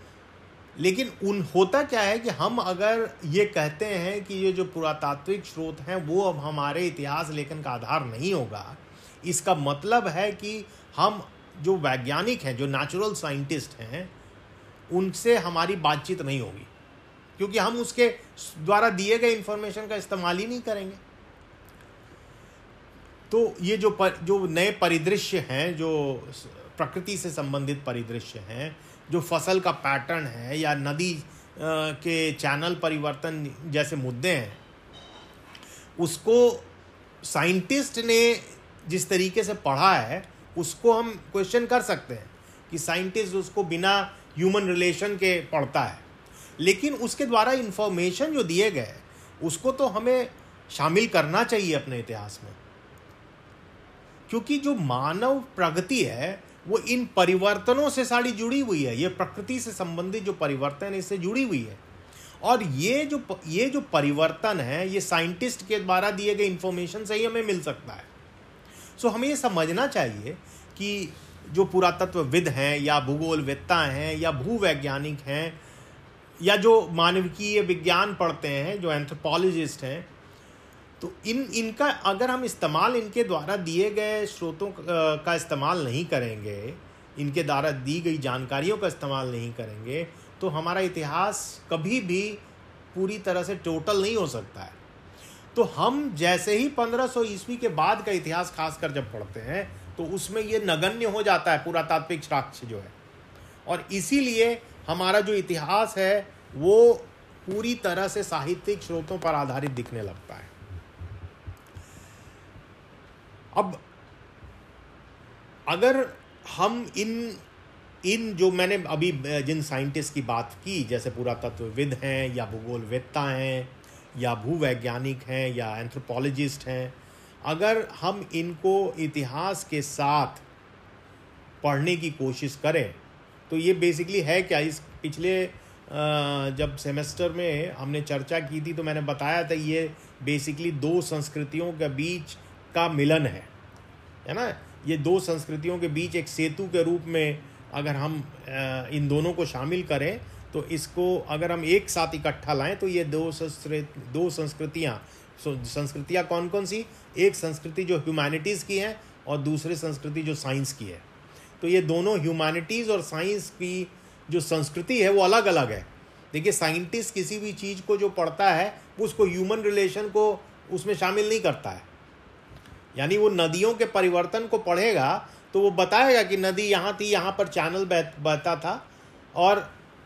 लेकिन होता क्या है कि हम अगर ये कहते हैं कि ये जो पुरातात्विक स्रोत हैं वो अब हमारे इतिहास लेखन का आधार नहीं होगा, इसका मतलब है कि हम जो वैज्ञानिक हैं, जो नेचुरल साइंटिस्ट हैं, उनसे हमारी बातचीत नहीं होगी, क्योंकि हम उसके द्वारा दिए गए इंफॉर्मेशन का इस्तेमाल ही नहीं करेंगे। तो ये जो नए परिदृश्य हैं, जो प्रकृति से संबंधित परिदृश्य हैं, जो फसल का पैटर्न है या नदी के चैनल परिवर्तन जैसे मुद्दे हैं, उसको साइंटिस्ट ने जिस तरीके से पढ़ा है उसको हम क्वेश्चन कर सकते हैं कि साइंटिस्ट उसको बिना ह्यूमन रिलेशन के पढ़ता है, लेकिन उसके द्वारा इंफॉर्मेशन जो दिए गए उसको तो हमें शामिल करना चाहिए अपने इतिहास में, क्योंकि जो मानव प्रगति है वो इन परिवर्तनों से सारी जुड़ी हुई है। ये प्रकृति से संबंधित जो परिवर्तन है इससे जुड़ी हुई है, और ये जो परिवर्तन है ये साइंटिस्ट के द्वारा दिए गए इंफॉर्मेशन से ही हमें मिल सकता है। सो हमें ये समझना चाहिए कि जो पुरातत्वविद हैं या भूगोलवेत्ता हैं या भूवैज्ञानिक हैं या जो मानविकीय विज्ञान पढ़ते हैं, जो एंथ्रोपोलॉजिस्ट हैं, तो इनका अगर हम इस्तेमाल इनके द्वारा दिए गए स्रोतों का इस्तेमाल नहीं करेंगे, इनके द्वारा दी गई जानकारियों का इस्तेमाल नहीं करेंगे, तो हमारा इतिहास कभी भी पूरी तरह से टोटल नहीं हो सकता है। तो हम जैसे ही 1500 ईस्वी के बाद का इतिहास खासकर जब पढ़ते हैं तो उसमें ये नगण्य हो जाता है पुरातात्विक साक्ष्य जो है, और इसीलिए हमारा जो इतिहास है वो पूरी तरह से साहित्यिक स्रोतों पर आधारित दिखने लगता है। अब अगर हम इन जो मैंने अभी जिन साइंटिस्ट की बात की, जैसे पुरातत्वविद हैं या भूगोलवेत्ता हैं या भूवैज्ञानिक हैं या एंथ्रोपोलॉजिस्ट हैं, अगर हम इनको इतिहास के साथ पढ़ने की कोशिश करें तो ये बेसिकली है क्या, इस पिछले जब सेमेस्टर में हमने चर्चा की थी तो मैंने बताया था ये बेसिकली दो संस्कृतियों के बीच का मिलन है ना। ये दो संस्कृतियों के बीच एक सेतु के रूप में अगर हम इन दोनों को शामिल करें तो इसको अगर हम एक साथ इकट्ठा लाएं तो ये दो संस्कृतियाँ कौन कौन सी, एक संस्कृति जो ह्यूमैनिटीज़ की है और दूसरी संस्कृति जो साइंस की है। तो ये दोनों ह्यूमैनिटीज़ और साइंस की जो संस्कृति है वो अलग अलग है। देखिए, साइंटिस्ट किसी भी चीज़ को जो पढ़ता है उसको ह्यूमन रिलेशन को उसमें शामिल नहीं करता है। यानी वो नदियों के परिवर्तन को पढ़ेगा तो वो बताएगा कि नदी यहाँ थी, यहाँ पर चैनल बहता था और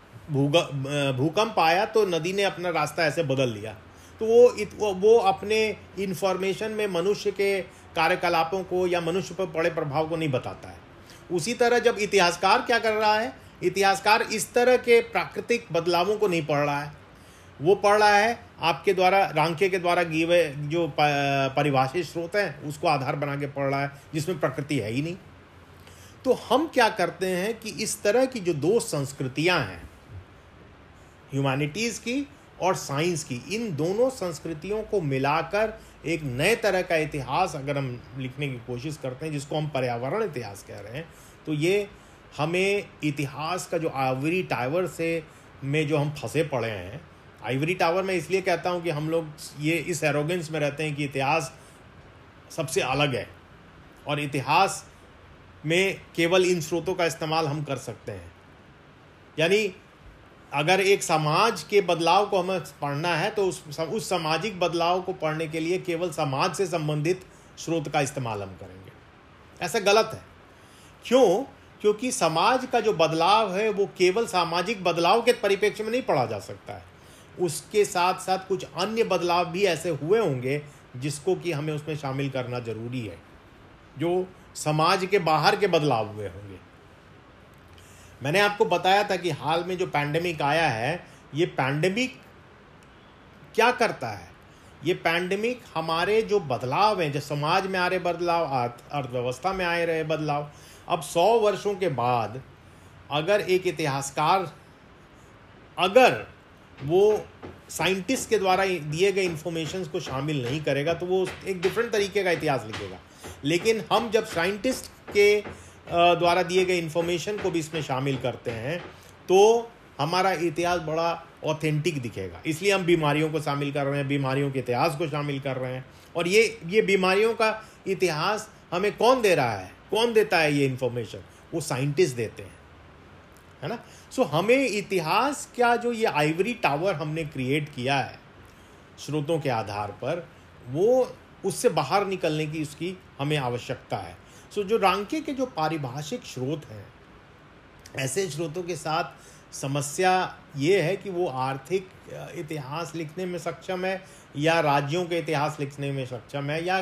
भूकंप आया तो नदी ने अपना रास्ता ऐसे बदल लिया। तो वो अपने इन्फॉर्मेशन में मनुष्य के कार्यकलापों को या मनुष्य पर पड़े प्रभाव को नहीं बताता है। उसी तरह जब इतिहासकार क्या कर रहा है, इतिहासकार इस तरह के प्राकृतिक बदलावों को नहीं पढ़ रहा है, वो पढ़ रहा है आपके द्वारा रांके के द्वारा गिवे जो परिभाषित स्रोत हैं उसको आधार बना के पढ़ रहा है, जिसमें प्रकृति है ही नहीं। तो हम क्या करते हैं कि इस तरह की जो दो संस्कृतियां हैं, ह्यूमैनिटीज़ की और साइंस की, इन दोनों संस्कृतियों को मिलाकर एक नए तरह का इतिहास अगर हम लिखने की कोशिश करते हैं, जिसको हम पर्यावरण इतिहास कह रहे हैं, तो ये हमें इतिहास का जो आइवरी टावर में जो हम फंसे पड़े हैं, आइवरी टावर में इसलिए कहता हूँ कि हम लोग ये इस एरोगेंस में रहते हैं कि इतिहास सबसे अलग है और इतिहास में केवल इन स्रोतों का इस्तेमाल हम कर सकते हैं। यानी अगर एक समाज के बदलाव को हमें पढ़ना है तो उस सामाजिक बदलाव को पढ़ने के लिए केवल समाज से संबंधित स्रोत का इस्तेमाल हम करेंगे। ऐसा गलत है। क्यों? क्योंकि समाज का जो बदलाव है वो केवल सामाजिक बदलाव के परिप्रेक्ष्य में नहीं पढ़ा जा सकता है, उसके साथ साथ कुछ अन्य बदलाव भी ऐसे हुए होंगे जिसको कि हमें उसमें शामिल करना जरूरी है, जो समाज के बाहर के बदलाव हुए होंगे। मैंने आपको बताया था कि हाल में जो पैंडेमिक आया है, ये पैंडेमिक क्या करता है? ये पैंडेमिक हमारे जो बदलाव हैं, जो समाज में आ रहे बदलाव, अर्थव्यवस्था में आ रहे बदलाव, अब 100 वर्षों के बाद अगर एक इतिहासकार अगर वो साइंटिस्ट के द्वारा दिए गए इंफॉर्मेशंस को शामिल नहीं करेगा तो वो एक डिफरेंट तरीके का इतिहास लिखेगा। लेकिन हम जब साइंटिस्ट के द्वारा दिए गए इंफॉर्मेशन को भी इसमें शामिल करते हैं तो हमारा इतिहास बड़ा ऑथेंटिक दिखेगा। इसलिए हम बीमारियों को शामिल कर रहे हैं, बीमारियों के इतिहास को शामिल कर रहे हैं। और ये बीमारियों का इतिहास हमें कौन दे रहा है, कौन देता है ये इंफॉर्मेशन? वो साइंटिस्ट देते हैं, है ना। सो हमें इतिहास का जो ये आइवरी टावर हमने क्रिएट किया है स्रोतों के आधार पर, वो उससे बाहर निकलने की उसकी हमें आवश्यकता है। सो जो रांके के जो पारिभाषिक स्रोत हैं, ऐसे स्रोतों के साथ समस्या ये है कि वो आर्थिक इतिहास लिखने में सक्षम है या राज्यों के इतिहास लिखने में सक्षम है या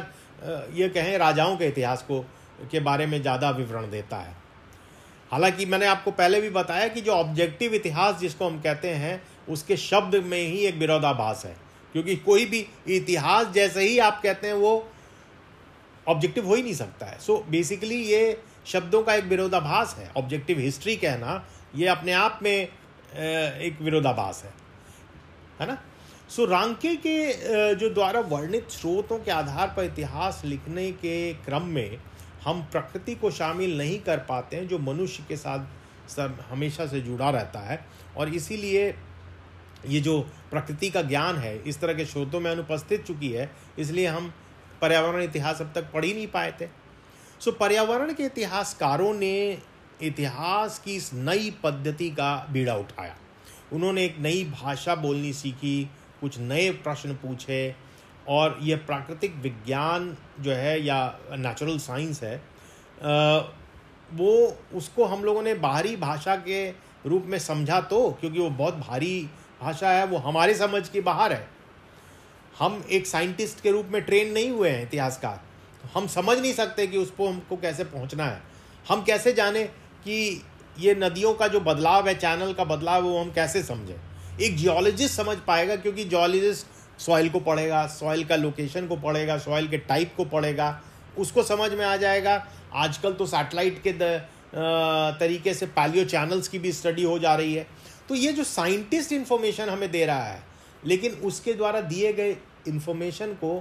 ये कहें राजाओं के इतिहास को के बारे में ज़्यादा विवरण देता है। हालांकि मैंने आपको पहले भी बताया कि जो ऑब्जेक्टिव इतिहास जिसको हम कहते हैं उसके शब्द में ही एक विरोधाभास है, क्योंकि कोई भी इतिहास जैसे ही आप कहते हैं वो ऑब्जेक्टिव हो ही नहीं सकता है। सो बेसिकली ये शब्दों का एक विरोधाभास है। ऑब्जेक्टिव हिस्ट्री कहना ये अपने आप में एक विरोधाभास है ना। सो रांके के जो द्वारा वर्णित स्रोतों के आधार पर इतिहास लिखने के क्रम में हम प्रकृति को शामिल नहीं कर पाते हैं, जो मनुष्य के साथ हमेशा से जुड़ा रहता है, और इसीलिए ये जो प्रकृति का ज्ञान है इस तरह के स्रोतों में अनुपस्थित चुकी है, इसलिए हम पर्यावरण इतिहास अब तक पढ़ ही नहीं पाए थे। सो पर्यावरण के इतिहासकारों ने इतिहास की इस नई पद्धति का बीड़ा उठाया। उन्होंने एक नई भाषा बोलनी सीखी, कुछ नए प्रश्न पूछे, और यह प्राकृतिक विज्ञान जो है या नेचुरल साइंस है वो उसको हम लोगों ने बाहरी भाषा के रूप में समझा, तो क्योंकि वो बहुत भारी भाषा है, वो हमारे समझ के बाहर है। हम एक साइंटिस्ट के रूप में ट्रेन नहीं हुए हैं इतिहासकार, तो हम समझ नहीं सकते कि उसको हमको कैसे पहुंचना है। हम कैसे जाने कि ये नदियों का जो बदलाव है, चैनल का बदलाव, वो हम कैसे समझें? एक जियोलॉजिस्ट समझ पाएगा, क्योंकि जियोलॉजिस्ट सॉइल को पढ़ेगा, सॉइल का लोकेशन को पढ़ेगा, सॉइल के टाइप को पढ़ेगा, उसको समझ में आ जाएगा। आजकल तो सैटेलाइट के तरीके से पैलियो चैनल्स की भी स्टडी हो जा रही है। तो ये जो साइंटिस्ट इन्फॉर्मेशन हमें दे रहा है, लेकिन उसके द्वारा दिए गए इन्फॉर्मेशन को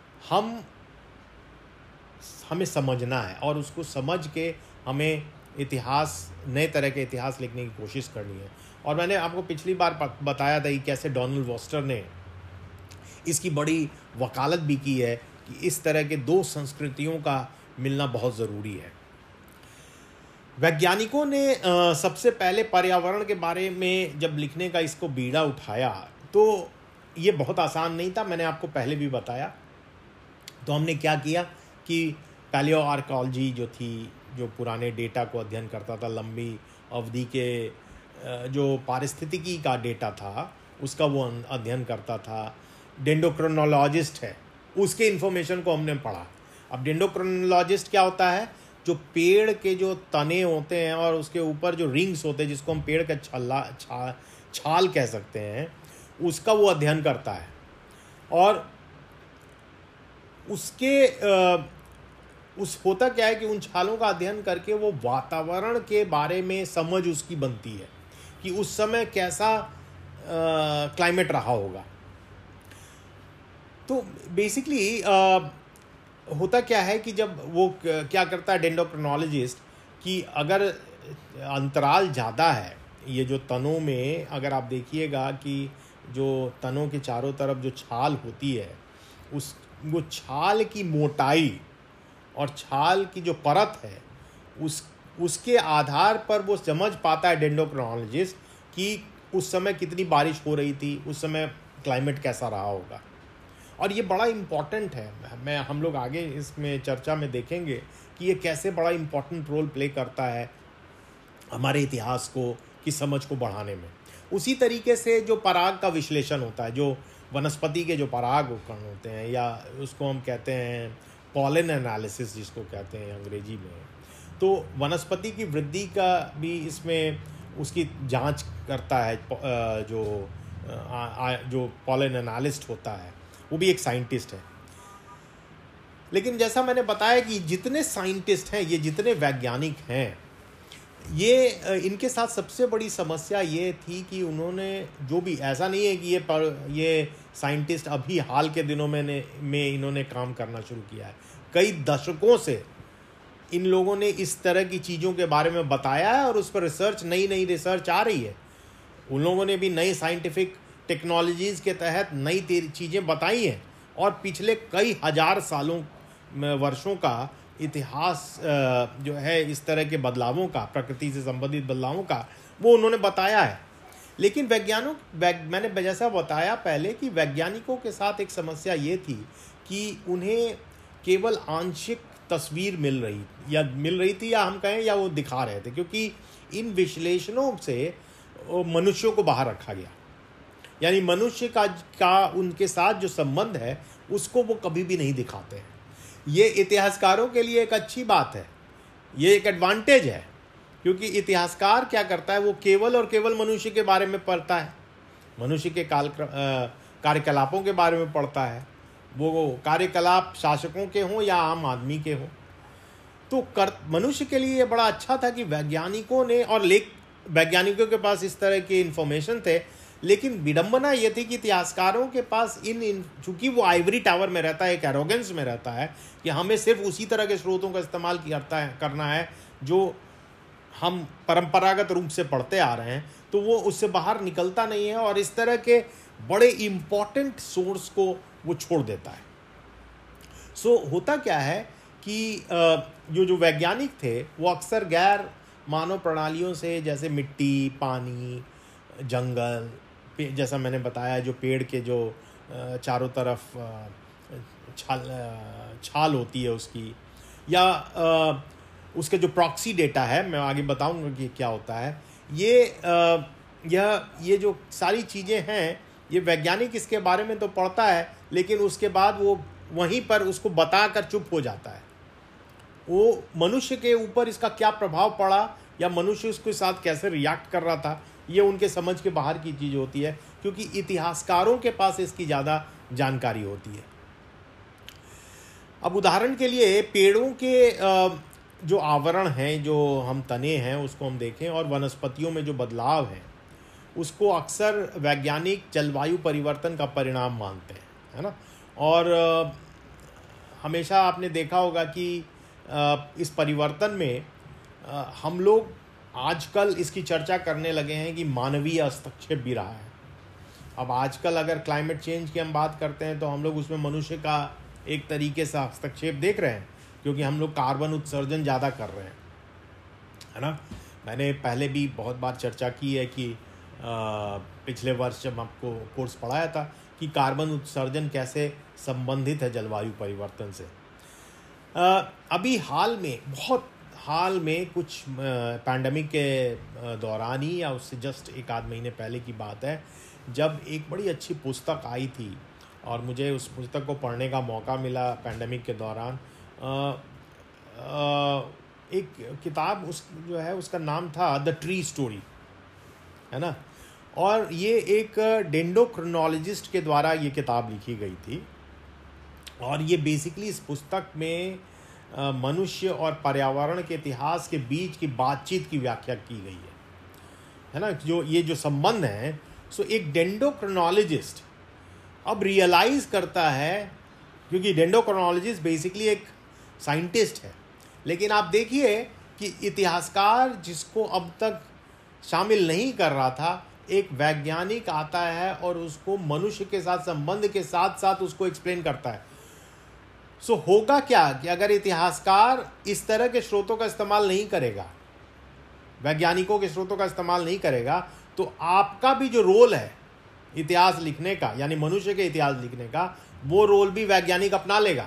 हमें समझना है, और उसको समझ के हमें इतिहास, नए तरह के इतिहास लिखने की कोशिश करनी है। और मैंने आपको पिछली बार बताया था कि कैसे डोनाल्ड वॉस्टर ने इसकी बड़ी वकालत भी की है कि इस तरह के दो संस्कृतियों का मिलना बहुत ज़रूरी है। वैज्ञानिकों ने सबसे पहले पर्यावरण के बारे में जब लिखने का इसको बीड़ा उठाया तो ये बहुत आसान नहीं था, मैंने आपको पहले भी बताया। तो हमने क्या किया कि पैलियो आर्कोलॉजी जो थी, जो पुराने डेटा को अध्ययन करता था, लंबी अवधि के जो पारिस्थितिकी का डेटा था उसका वो अध्ययन करता था। डेंड्रोक्रोनोलॉजिस्ट है, उसके इन्फॉर्मेशन को हमने पढ़ा। अब डेंड्रोक्रोनोलॉजिस्ट क्या होता है? जो पेड़ के जो तने होते हैं और उसके ऊपर जो रिंग्स होते हैं, जिसको हम पेड़ का छाल कह सकते हैं, उसका वो अध्ययन करता है। और होता क्या है कि उन छालों का अध्ययन करके वो वातावरण के बारे में समझ उसकी बनती है कि उस समय कैसा क्लाइमेट रहा होगा। तो बेसिकली होता क्या है कि जब वो क्या करता है डेंड्रोक्रोनोलॉजिस्ट, कि अगर अंतराल ज़्यादा है ये जो तनों में, अगर आप देखिएगा कि जो तनों के चारों तरफ जो छाल होती है, वो छाल की मोटाई और छाल की जो परत है उसके आधार पर वो समझ पाता है डेंड्रोक्रोनोलॉजिस्ट कि उस समय कितनी बारिश हो रही थी, उस समय क्लाइमेट कैसा रहा होगा। और ये बड़ा इम्पॉर्टेंट है। हम लोग आगे इसमें चर्चा में देखेंगे कि ये कैसे बड़ा इम्पॉर्टेंट रोल प्ले करता है हमारे इतिहास को की समझ को बढ़ाने में। उसी तरीके से जो पराग का विश्लेषण होता है, जो वनस्पति के जो पराग उपकरण होते हैं, या उसको हम कहते हैं पॉलन एनालिसिस जिसको कहते हैं अंग्रेजी में, तो वनस्पति की वृद्धि का भी इसमें उसकी जांच करता है जो पॉलन एनालिस्ट होता है, वो भी एक साइंटिस्ट है। लेकिन जैसा मैंने बताया कि जितने साइंटिस्ट हैं, ये जितने वैज्ञानिक हैं, ये इनके साथ सबसे बड़ी समस्या ये थी कि उन्होंने जो भी, ऐसा नहीं है कि ये साइंटिस्ट अभी हाल के दिनों में इन्होंने काम करना शुरू किया है। कई दशकों से इन लोगों ने इस तरह की चीज़ों के बारे में बताया है और उस पर रिसर्च, नई रिसर्च आ रही है। उन लोगों ने भी नई साइंटिफिक टेक्नोलॉजीज़ के तहत नई चीज़ें बताई हैं, और पिछले कई हजार सालों वर्षों का इतिहास जो है इस तरह के बदलावों का, प्रकृति से संबंधित बदलावों का, वो उन्होंने बताया है। लेकिन मैंने जैसा बताया पहले कि वैज्ञानिकों के साथ एक समस्या ये थी कि उन्हें केवल आंशिक तस्वीर मिल रही थी या हम कहें या वो दिखा रहे थे, क्योंकि इन विश्लेषणों से मनुष्यों को बाहर रखा गया। यानी मनुष्य का उनके साथ जो संबंध है उसको वो कभी भी नहीं दिखाते हैं। ये इतिहासकारों के लिए एक अच्छी बात है, ये एक एडवांटेज है, क्योंकि इतिहासकार क्या करता है, वो केवल और केवल मनुष्य के बारे में पढ़ता है, मनुष्य के कार्यकलापों के बारे में पढ़ता है, वो कार्यकलाप शासकों के हों या आम आदमी के हों। तो मनुष्य के लिए ये बड़ा अच्छा था कि वैज्ञानिकों ने, और वैज्ञानिकों के पास इस तरह के इन्फॉर्मेशन थे, लेकिन विडंबना ये थी कि इतिहासकारों के पास चूंकि वो आइवरी टावर में रहता है, एक एरोगेंस में रहता है कि हमें सिर्फ उसी तरह के स्रोतों का इस्तेमाल करना है जो हम परंपरागत रूप से पढ़ते आ रहे हैं, तो वो उससे बाहर निकलता नहीं है और इस तरह के बड़े इम्पॉर्टेंट सोर्स को वो छोड़ देता है। होता क्या है कि जो वैज्ञानिक थे वो अक्सर गैर मानव प्रणालियों से, जैसे मिट्टी, पानी, जंगल, जैसा मैंने बताया जो पेड़ के जो चारों तरफ छाल होती है उसकी, या उसके जो प्रॉक्सी डेटा है, मैं आगे बताऊंगा कि क्या होता है, ये जो सारी चीज़ें हैं, ये वैज्ञानिक इसके बारे में तो पढ़ता है, लेकिन उसके बाद वो वहीं पर उसको बताकर चुप हो जाता है। वो मनुष्य के ऊपर इसका क्या प्रभाव पड़ा या मनुष्य उसके साथ कैसे रिएक्ट कर रहा था, ये उनके समझ के बाहर की चीज़ होती है, क्योंकि इतिहासकारों के पास इसकी ज़्यादा जानकारी होती है। अब उदाहरण के लिए पेड़ों के जो आवरण हैं, जो हम तने हैं, उसको हम देखें, और वनस्पतियों में जो बदलाव है उसको अक्सर वैज्ञानिक जलवायु परिवर्तन का परिणाम मानते हैं, है ना। और हमेशा आपने देखा होगा कि इस परिवर्तन में हम लोग आजकल इसकी चर्चा करने लगे हैं कि मानवीय हस्तक्षेप भी रहा है। अब आजकल अगर क्लाइमेट चेंज की हम बात करते हैं तो हम लोग उसमें मनुष्य का एक तरीके से हस्तक्षेप देख रहे हैं, क्योंकि हम लोग कार्बन उत्सर्जन ज़्यादा कर रहे हैं, है ना। मैंने पहले भी बहुत बार चर्चा की है कि पिछले वर्ष जब आपको कोर्स पढ़ाया था कि कार्बन उत्सर्जन कैसे संबंधित है जलवायु परिवर्तन से। अभी बहुत हाल में कुछ पैंडमिक के दौरान ही, या उससे जस्ट एक आध महीने पहले की बात है, जब एक बड़ी अच्छी पुस्तक आई थी और मुझे उस पुस्तक को पढ़ने का मौका मिला पैंडमिक के दौरान। एक किताब जो है उसका नाम था द ट्री स्टोरी, है ना। और ये एक डेंड्रोक्रोनोलॉजिस्ट के द्वारा ये किताब लिखी गई थी, और ये बेसिकली इस पुस्तक में मनुष्य और पर्यावरण के इतिहास के बीच की बातचीत की व्याख्या की गई है ना। जो संबंध है, सो एक डेंड्रोक्रोनोलॉजिस्ट अब रियलाइज़ करता है, क्योंकि डेंड्रोक्रोनोलॉजिस्ट बेसिकली एक साइंटिस्ट है, लेकिन आप देखिए कि इतिहासकार जिसको अब तक शामिल नहीं कर रहा था, एक वैज्ञानिक आता है और उसको मनुष्य के साथ संबंध के साथ साथ उसको एक्सप्लेन करता है। होगा क्या कि अगर इतिहासकार इस तरह के स्रोतों का इस्तेमाल नहीं करेगा, वैज्ञानिकों के स्रोतों का इस्तेमाल नहीं करेगा, तो आपका भी जो रोल है इतिहास लिखने का, यानी मनुष्य के इतिहास लिखने का, वो रोल भी वैज्ञानिक अपना लेगा।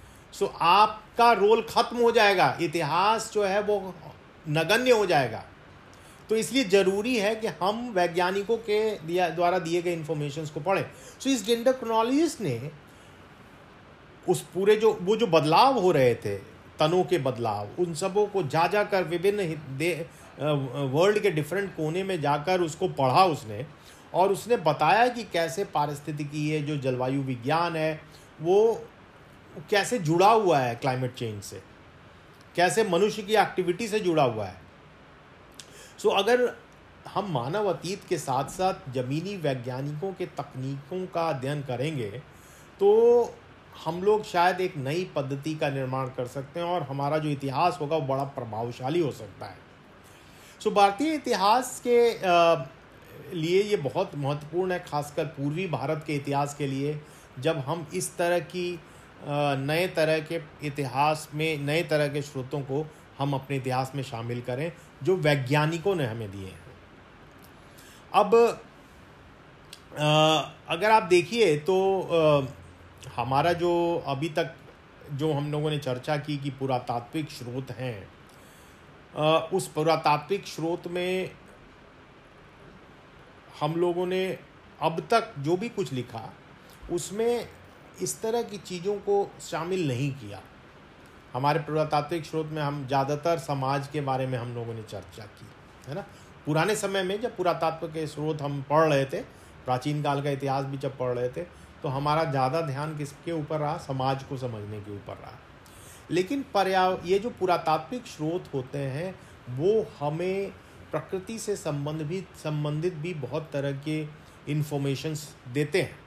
आपका रोल खत्म हो जाएगा, इतिहास जो है वो नगण्य हो जाएगा। तो इसलिए ज़रूरी है कि हम वैज्ञानिकों के द्वारा दिए गए इंफॉर्मेशन को पढ़ें। इस डेंड्रोक्रोनोलॉजिस्ट ने उस पूरे वो जो बदलाव हो रहे थे, तनों के बदलाव, उन सबों को जा कर विभिन्न वर्ल्ड के डिफरेंट कोने में जाकर उसको पढ़ा उसने, और उसने बताया कि कैसे पारिस्थितिकी है, जो जलवायु विज्ञान है, वो कैसे जुड़ा हुआ है क्लाइमेट चेंज से, कैसे मनुष्य की एक्टिविटी से जुड़ा हुआ है। अगर हम मानव अतीत के साथ साथ ज़मीनी वैज्ञानिकों के तकनीकों का अध्ययन करेंगे तो हम लोग शायद एक नई पद्धति का निर्माण कर सकते हैं, और हमारा जो इतिहास होगा वो बड़ा प्रभावशाली हो सकता है। भारतीय इतिहास के लिए ये बहुत महत्वपूर्ण है, खासकर पूर्वी भारत के इतिहास के लिए, जब हम इस तरह की नए तरह के इतिहास में नए तरह के स्रोतों को हम अपने इतिहास में शामिल करें जो वैज्ञानिकों ने हमें दिए हैं। अब अगर आप देखिए तो हमारा जो अभी तक जो हम लोगों ने चर्चा की कि पुरातात्विक स्रोत हैं, उस पुरातात्विक स्रोत में हम लोगों ने अब तक जो भी कुछ लिखा उसमें इस तरह की चीज़ों को शामिल नहीं किया। हमारे पुरातात्विक स्रोत में हम ज़्यादातर समाज के बारे में हम लोगों ने चर्चा की, है ना। पुराने समय में जब पुरातत्व के स्रोत हम पढ़ रहे थे, प्राचीन काल का इतिहास भी जब पढ़ रहे थे, तो हमारा ज़्यादा ध्यान किसके ऊपर रहा? समाज को समझने के ऊपर रहा। लेकिन ये जो पुरातात्विक स्रोत होते हैं वो हमें प्रकृति से संबंधित भी बहुत तरह के इन्फॉर्मेशंस देते हैं।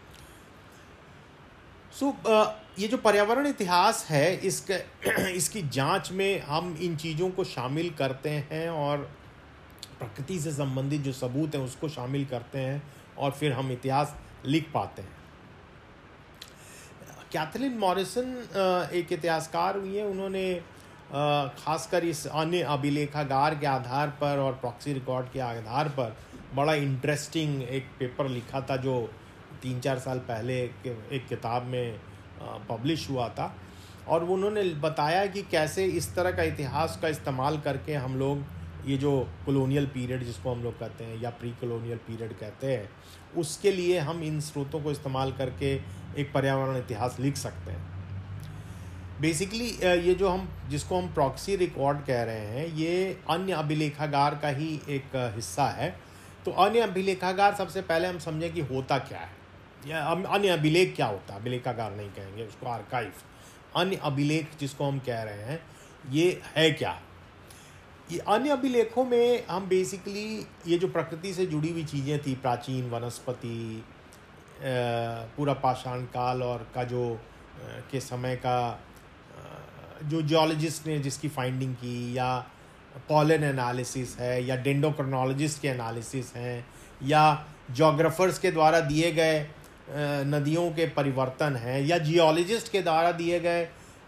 ये जो पर्यावरण इतिहास है इसकी जांच में हम इन चीज़ों को शामिल करते हैं और प्रकृति से संबंधित जो सबूत हैं उसको शामिल करते हैं और फिर हम इतिहास लिख पाते हैं। कैथलीन मॉरिसन एक इतिहासकार हुई हैं। उन्होंने खासकर इस अन्य अभिलेखागार के आधार पर और प्रॉक्सी रिकॉर्ड के आधार पर बड़ा इंटरेस्टिंग एक पेपर लिखा था जो 3-4 साल पहले एक किताब में पब्लिश हुआ था। और उन्होंने बताया कि कैसे इस तरह का इतिहास का इस्तेमाल करके हम लोग ये जो कॉलोनियल पीरियड जिसको हम लोग कहते हैं या प्री कॉलोनियल पीरियड कहते हैं, उसके लिए हम इन स्रोतों को इस्तेमाल करके एक पर्यावरण इतिहास लिख सकते हैं। बेसिकली ये जो जिसको हम प्रॉक्सी रिकॉर्ड कह रहे हैं, ये अन्य अभिलेखागार का ही एक हिस्सा है। तो अन्य अभिलेखागार सबसे पहले हम समझें कि होता क्या है, या अन्य अभिलेख क्या होता है। अभिलेखागार नहीं कहेंगे उसको, आर्काइव। अन्य अभिलेख जिसको हम कह रहे हैं ये है क्या? ये अन्य अभिलेखों में हम बेसिकली ये जो प्रकृति से जुड़ी हुई चीज़ें थी, प्राचीन वनस्पति, पूरा पाषाण काल और का जो के समय का जो जियोलॉजिस्ट ने जिसकी फाइंडिंग की, या पॉलन एनालिसिस है, या डेंडोक्रोनोलॉजिस्ट के एनालिसिस हैं, या जोग्राफर्स के द्वारा दिए गए नदियों के परिवर्तन हैं, या जियोलॉजिस्ट के द्वारा दिए गए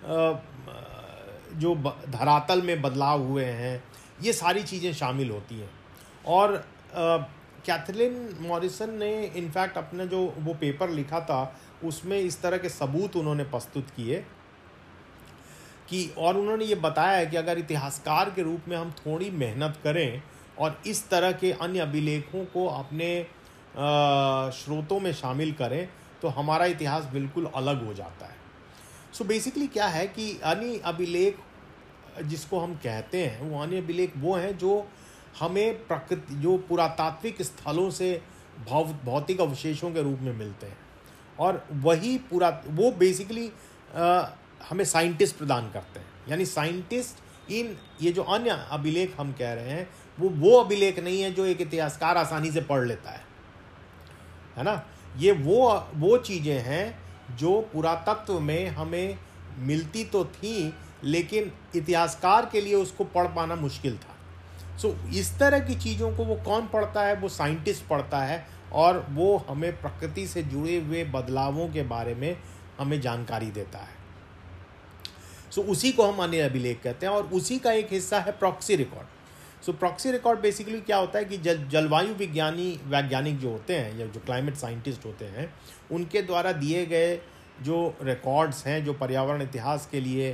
जो धरातल में बदलाव हुए हैं, ये सारी चीज़ें शामिल होती हैं। और कैथलीन मॉरिसन ने इनफैक्ट अपना जो वो पेपर लिखा था उसमें इस तरह के सबूत उन्होंने प्रस्तुत किए कि, और उन्होंने ये बताया है कि अगर इतिहासकार के रूप में हम थोड़ी मेहनत करें और इस तरह के अन्य अभिलेखों को अपने स्रोतों में शामिल करें तो हमारा इतिहास बिल्कुल अलग हो जाता है। सो बेसिकली क्या है कि अन्य अभिलेख जिसको हम कहते हैं, वो अन्य अभिलेख वो हैं जो हमें प्रकृति, जो पुरातात्विक स्थलों से भौतिक अवशेषों के रूप में मिलते हैं, और वही वो बेसिकली हमें साइंटिस्ट प्रदान करते हैं। यानी साइंटिस्ट ये जो अन्य अभिलेख हम कह रहे हैं वो अभिलेख नहीं है जो एक इतिहासकार आसानी से पढ़ लेता है ना। ये वो चीज़ें हैं जो पुरातत्व में हमें मिलती तो थी, लेकिन इतिहासकार के लिए उसको पढ़ पाना मुश्किल था। इस तरह की चीज़ों को वो कौन पढ़ता है? वो साइंटिस्ट पढ़ता है, और वो हमें प्रकृति से जुड़े हुए बदलावों के बारे में हमें जानकारी देता है। उसी को हम अन्य अभिलेख कहते हैं, और उसी का एक हिस्सा है proxy record. Proxy record basically क्या होता है कि जलवायु वैज्ञानिक जो होते हैं या जो क्लाइमेट साइंटिस्ट होते हैं, उनके द्वारा दिए गए जो रिकॉर्ड्स हैं, जो पर्यावरण इतिहास के लिए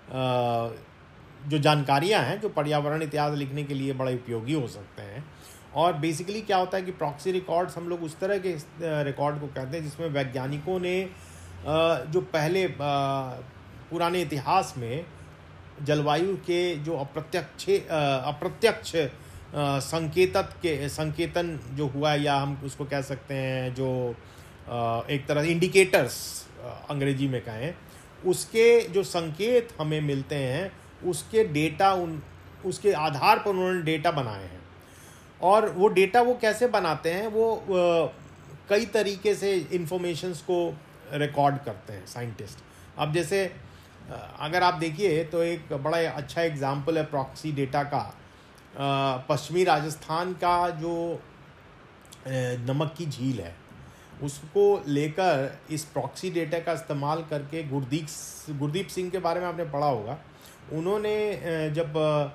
जो जानकारियां हैं, जो पर्यावरण इतिहास लिखने के लिए बड़े उपयोगी हो सकते हैं। और बेसिकली क्या होता है कि प्रॉक्सी रिकॉर्ड्स हम लोग उस तरह के रिकॉर्ड को कहते हैं जिसमें वैज्ञानिकों ने जो पहले पुराने इतिहास में जलवायु के जो अप्रत्यक्ष संकेतन जो हुआ, या हम उसको कह सकते हैं जो एक तरह इंडिकेटर्स अंग्रेजी में कहें, उसके जो संकेत हमें मिलते हैं उसके डेटा उसके आधार पर उन्होंने डेटा बनाए हैं। और वो डेटा वो कैसे बनाते हैं? वो कई तरीके से इन्फॉर्मेशंस को रिकॉर्ड करते हैं साइंटिस्ट। अब जैसे अगर आप देखिए तो एक बड़ा अच्छा एग्जाम्पल है प्रॉक्सी डेटा का। पश्चिमी राजस्थान का जो नमक की झील है, उसको लेकर इस प्रॉक्सी डेटा का इस्तेमाल करके गुरदीप सिंह के बारे में आपने पढ़ा होगा। उन्होंने जब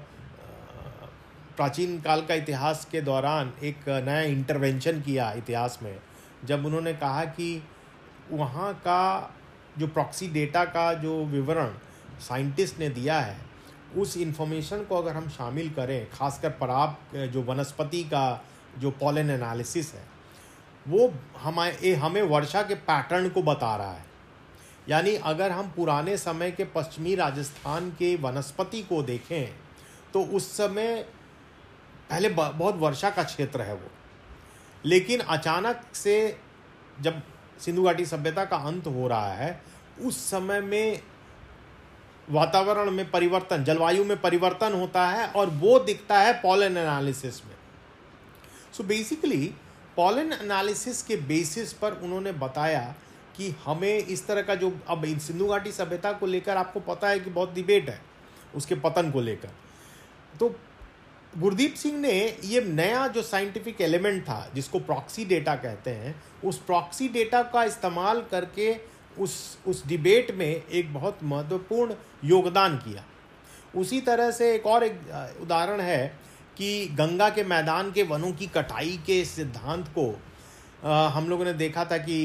प्राचीन काल का इतिहास के दौरान एक नया इंटरवेंशन किया इतिहास में, जब उन्होंने कहा कि वहाँ का जो प्रॉक्सी डेटा का जो विवरण साइंटिस्ट ने दिया है, उस इंफॉर्मेशन को अगर हम शामिल करें, खासकर पराग जो वनस्पति का जो पॉलन एनालिसिस है, वो हमें वर्षा के पैटर्न को बता रहा है। यानी अगर हम पुराने समय के पश्चिमी राजस्थान के वनस्पति को देखें तो उस समय पहले बहुत वर्षा का क्षेत्र है वो, लेकिन अचानक से जब सिंधु घाटी सभ्यता का अंत हो रहा है उस समय में वातावरण में परिवर्तन, जलवायु में परिवर्तन होता है और वो दिखता है पॉलन एनालिसिस में। सो बेसिकली पॉलन एनालिसिस के बेसिस पर उन्होंने बताया कि हमें इस तरह का जो अब सिंधु घाटी सभ्यता को लेकर आपको पता है कि बहुत डिबेट है उसके पतन को लेकर, तो गुरदीप सिंह ने ये नया जो साइंटिफिक एलिमेंट था जिसको प्रॉक्सी डेटा कहते हैं, उस प्रॉक्सी डेटा का इस्तेमाल करके उस डिबेट में एक बहुत महत्वपूर्ण योगदान किया। उसी तरह से एक उदाहरण है कि गंगा के मैदान के वनों की कटाई के सिद्धांत को हम लोगों ने देखा था कि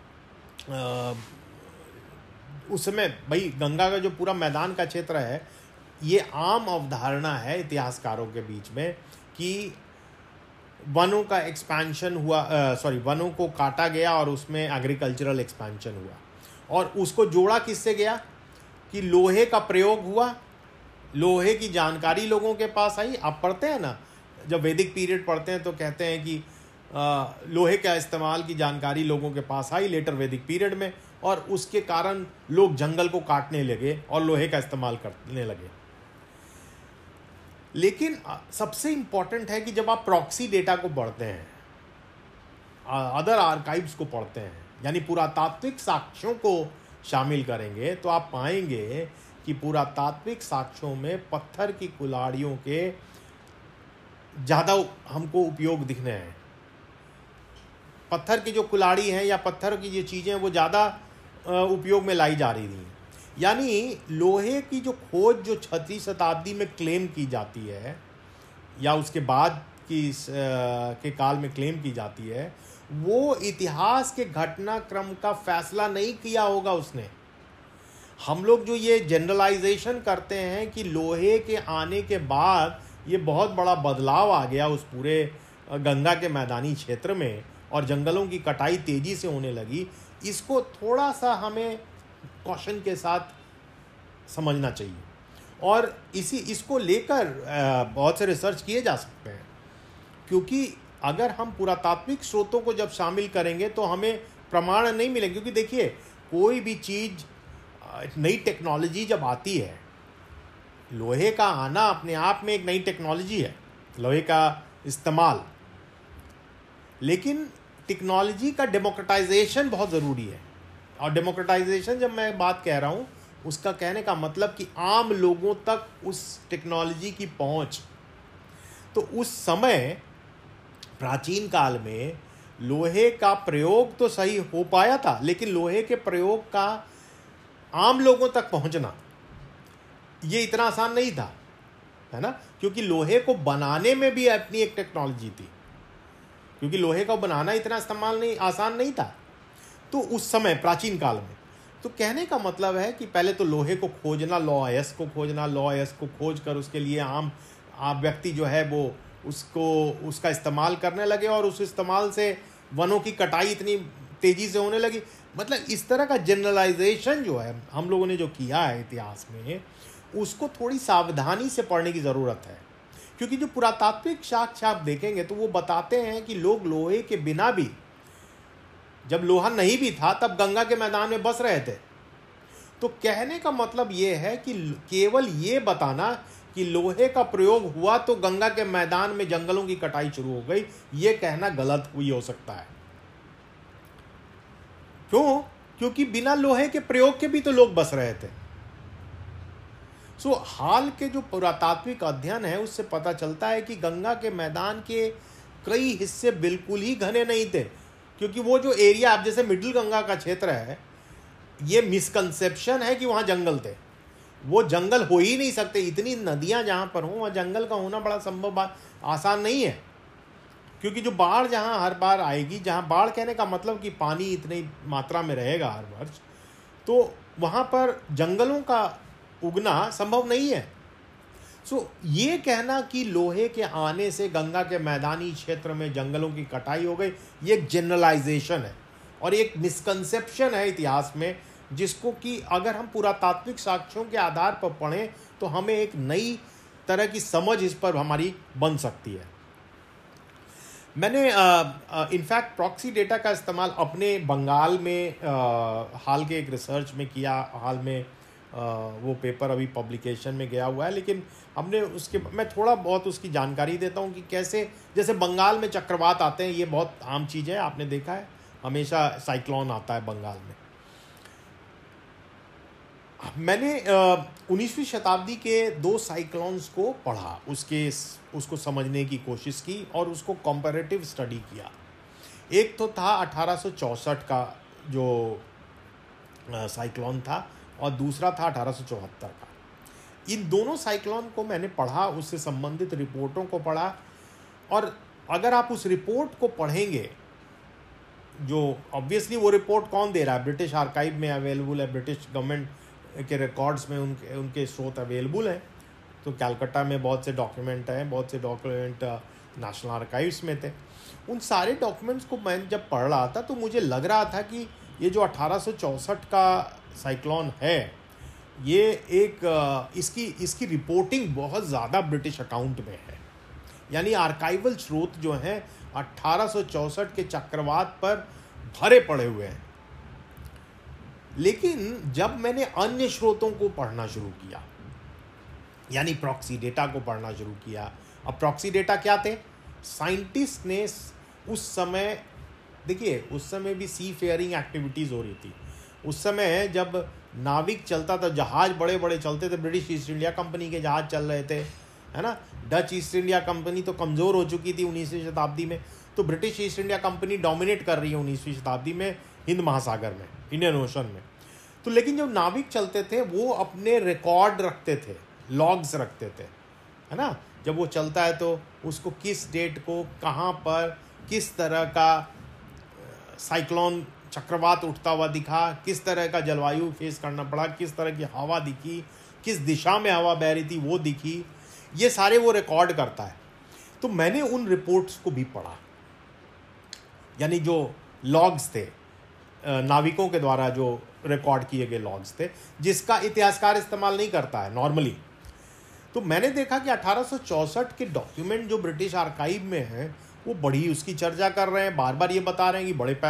उस समय भाई गंगा का जो पूरा मैदान का क्षेत्र है, ये आम अवधारणा है इतिहासकारों के बीच में कि वनों का एक्सपेंशन हुआ, वनों को काटा गया और उसमें एग्रीकल्चरल एक्सपेंशन हुआ, और उसको जोड़ा किससे गया कि लोहे का प्रयोग हुआ, लोहे की जानकारी लोगों के पास आई। आप पढ़ते हैं ना, जब वैदिक पीरियड पढ़ते हैं तो कहते हैं कि लोहे का इस्तेमाल की जानकारी लोगों के पास आई लेटर वैदिक पीरियड में, और उसके कारण लोग जंगल को काटने लगे और लोहे का इस्तेमाल करने लगे। लेकिन सबसे इंपॉर्टेंट है कि जब आप प्रॉक्सी डेटा को पढ़ते हैं, अदर आर्काइव्स को पढ़ते हैं, यानी पुरातात्विक साक्ष्यों को शामिल करेंगे, तो आप पाएंगे कि पुरातात्विक साक्ष्यों में पत्थर की कुल्हाड़ियों के ज़्यादा हमको उपयोग दिखने हैं। पत्थर की जो कुल्हाड़ी है या पत्थर की जो चीज़ें वो ज़्यादा उपयोग में लाई जा रही थी। यानी लोहे की जो खोज जो 6वीं शताब्दी में क्लेम की जाती है या उसके बाद के काल में क्लेम की जाती है, वो इतिहास के घटनाक्रम का फैसला नहीं किया होगा उसने। हम लोग जो ये जनरलाइजेशन करते हैं कि लोहे के आने के बाद ये बहुत बड़ा बदलाव आ गया उस पूरे गंगा के मैदानी क्षेत्र में और जंगलों की कटाई तेज़ी से होने लगी, इसको थोड़ा सा हमें कॉशन के साथ समझना चाहिए। और इसको लेकर बहुत से रिसर्च किए जा सकते हैं, क्योंकि अगर हम पुरातात्विक स्रोतों को जब शामिल करेंगे तो हमें प्रमाण नहीं मिलेंगे। क्योंकि देखिए, कोई भी चीज़, नई टेक्नोलॉजी जब आती है, लोहे का आना अपने आप में एक नई टेक्नोलॉजी है, लोहे का इस्तेमाल, लेकिन टेक्नोलॉजी का डेमोक्रेटाइजेशन बहुत ज़रूरी है। और डेमोक्रेटाइजेशन जब मैं बात कह रहा हूँ, उसका कहने का मतलब कि आम लोगों तक उस टेक्नोलॉजी की पहुँच। तो उस समय प्राचीन काल में लोहे का प्रयोग तो सही हो पाया था, लेकिन लोहे के प्रयोग का आम लोगों तक पहुंचना ये इतना आसान नहीं था, है ना, क्योंकि लोहे को बनाने में भी अपनी एक टेक्नोलॉजी थी, क्योंकि लोहे को बनाना इतना आसान नहीं था तो उस समय प्राचीन काल में। तो कहने का मतलब है कि पहले तो लोहे को खोजना, लॉ अयस्क को खोज कर उसके लिए आम व्यक्ति जो है वो उसका इस्तेमाल करने लगे, और उस इस्तेमाल से वनों की कटाई इतनी तेज़ी से होने लगी। मतलब इस तरह का जनरलाइजेशन जो है हम लोगों ने जो किया है इतिहास में, उसको थोड़ी सावधानी से पढ़ने की ज़रूरत है। क्योंकि जो पुरातात्विक साक्ष्य आप देखेंगे तो वो बताते हैं कि लोग लोहे के बिना भी, जब लोहा नहीं भी था तब गंगा के मैदान में बस रहे थे। तो कहने का मतलब ये है कि केवल ये बताना कि लोहे का प्रयोग हुआ तो गंगा के मैदान में जंगलों की कटाई शुरू हो गई, ये कहना गलत हुई हो सकता है। क्यों? क्योंकि बिना लोहे के प्रयोग के भी तो लोग बस रहे थे। हाल के जो पुरातात्विक अध्ययन है उससे पता चलता है कि गंगा के मैदान के कई हिस्से बिल्कुल ही घने नहीं थे, क्योंकि वो जो एरिया, आप जैसे मिडिल गंगा का क्षेत्र है, ये मिसकंसेप्शन है कि वहाँ जंगल थे। वो जंगल हो ही नहीं सकते, इतनी नदियाँ जहाँ पर हों वहाँ जंगल का होना बड़ा संभव आसान नहीं है। क्योंकि जो बाढ़ जहाँ हर बार आएगी, जहाँ बाढ़ कहने का मतलब कि पानी इतनी मात्रा में रहेगा हर वर्ष, तो वहाँ पर जंगलों का उगना संभव नहीं है। ये कहना कि लोहे के आने से गंगा के मैदानी क्षेत्र में जंगलों की कटाई हो गई, ये एक जनरलाइजेशन है और एक मिसकंसेप्शन है इतिहास में जिसको कि अगर हम पुरातात्विक साक्ष्यों के आधार पर पढ़ें तो हमें एक नई तरह की समझ इस पर हमारी बन सकती है। मैंने इनफैक्ट प्रॉक्सी डेटा का इस्तेमाल अपने बंगाल में हाल के एक रिसर्च में किया। हाल में वो पेपर अभी पब्लिकेशन में गया हुआ है, लेकिन हमने उसके मैं थोड़ा बहुत उसकी जानकारी देता हूँ कि कैसे, जैसे बंगाल में चक्रवात आते हैं, ये बहुत आम चीज़ है, आपने देखा है, हमेशा साइक्लोन आता है बंगाल में। मैंने 19वीं शताब्दी के 2 साइक्लोन्स को पढ़ा, उसको समझने की कोशिश की और उसको कंपैरेटिव स्टडी किया। एक तो था 1864 का जो साइक्लोन था और दूसरा था 1874 का। इन दोनों साइक्लोन को मैंने पढ़ा, उससे संबंधित रिपोर्टों को पढ़ा, और अगर आप उस रिपोर्ट को पढ़ेंगे, जो ऑब्वियसली वो रिपोर्ट कौन दे रहा है, ब्रिटिश आर्काइव में अवेलेबल है, ब्रिटिश गवर्नमेंट के रिकॉर्ड्स में उनके स्रोत अवेलेबल हैं। तो कलकत्ता में बहुत से डॉक्यूमेंट हैं, बहुत से डॉक्यूमेंट नेशनल आर्काइव्स में थे। उन सारे डॉक्यूमेंट्स को मैं जब पढ़ रहा था तो मुझे लग रहा था कि ये जो 1864 का साइक्लोन है, ये एक इसकी रिपोर्टिंग बहुत ज़्यादा ब्रिटिश अकाउंट में है। यानी आर्काइवल स्रोत जो हैं 1864 के चक्रवात पर भरे पड़े हुए हैं। लेकिन जब मैंने अन्य स्रोतों को पढ़ना शुरू किया, यानी प्रॉक्सी डेटा को पढ़ना शुरू किया। अब प्रॉक्सी डेटा क्या थे? साइंटिस्ट ने उस समय, देखिए उस समय भी सी फेयरिंग एक्टिविटीज़ हो रही थी। उस समय जब नाविक चलता था, जहाज़ बड़े बड़े चलते थे, ब्रिटिश ईस्ट इंडिया कंपनी के जहाज़ चल रहे थे, है ना। डच ईस्ट इंडिया कंपनी तो कमज़ोर हो चुकी थी 19वीं शताब्दी में, तो British East India Company dominate कर रही है 19वीं शताब्दी में हिंद महासागर में, इंडियन ओशन में। तो लेकिन जब नाविक चलते थे वो अपने रिकॉर्ड रखते थे, लॉग्स रखते थे, है ना। जब वो चलता है तो उसको किस डेट को, कहाँ पर, किस तरह का साइक्लोन चक्रवात उठता हुआ दिखा, किस तरह का जलवायु फेस करना पड़ा, किस तरह की हवा दिखी, किस दिशा में हवा बह रही थी वो दिखी, ये सारे वो रिकॉर्ड करता है। तो मैंने उन रिपोर्ट्स को भी पढ़ा, यानी जो लॉग्स थे, नाविकों के द्वारा जो रिकॉर्ड किए गए लॉग्स थे, जिसका इतिहासकार इस्तेमाल नहीं करता है नॉर्मली। तो मैंने देखा कि 1864 के डॉक्यूमेंट जो ब्रिटिश आर्काइव में हैं वो बड़ी उसकी चर्चा कर रहे हैं, बार बार ये बता रहे हैं कि बड़े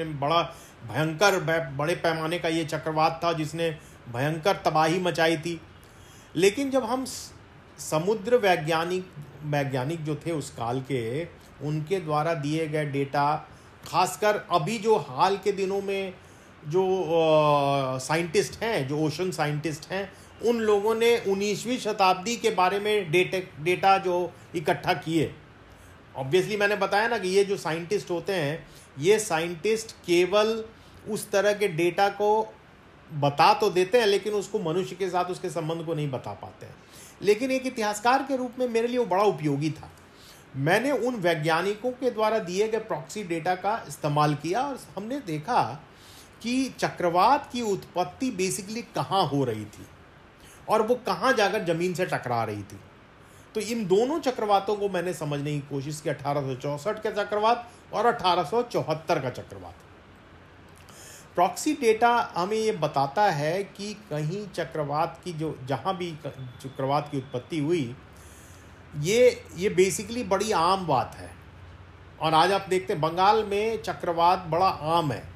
पैमाने का ये चक्रवात था जिसने भयंकर तबाही मचाई थी। लेकिन जब हम समुद्र वैज्ञानिक जो थे उस काल के, उनके द्वारा दिए गए डेटा, खासकर अभी जो हाल के दिनों में जो साइंटिस्ट हैं, जो ओशन साइंटिस्ट हैं, उन लोगों ने 19वीं शताब्दी के बारे में डेटा जो इकट्ठा किए। ऑब्वियसली मैंने बताया ना कि ये जो साइंटिस्ट होते हैं, ये साइंटिस्ट केवल उस तरह के डेटा को बता तो देते हैं, लेकिन उसको मनुष्य के साथ उसके संबंध को नहीं बता पाते हैं। लेकिन एक इतिहासकार के रूप में मेरे लिए वो बड़ा उपयोगी था। मैंने उन वैज्ञानिकों के द्वारा दिए गए प्रॉक्सी डेटा का इस्तेमाल किया और हमने देखा कि चक्रवात की उत्पत्ति बेसिकली कहाँ हो रही थी और वो कहाँ जाकर ज़मीन से टकरा रही थी। तो इन दोनों चक्रवातों को मैंने समझने की कोशिश की, 1864 का चक्रवात और 1874 का चक्रवात। प्रॉक्सी डेटा हमें ये बताता है कि कहीं चक्रवात की जहाँ भी चक्रवात की उत्पत्ति हुई, ये बेसिकली बड़ी आम बात है। और आज आप देखते हैं बंगाल में चक्रवात बड़ा आम है।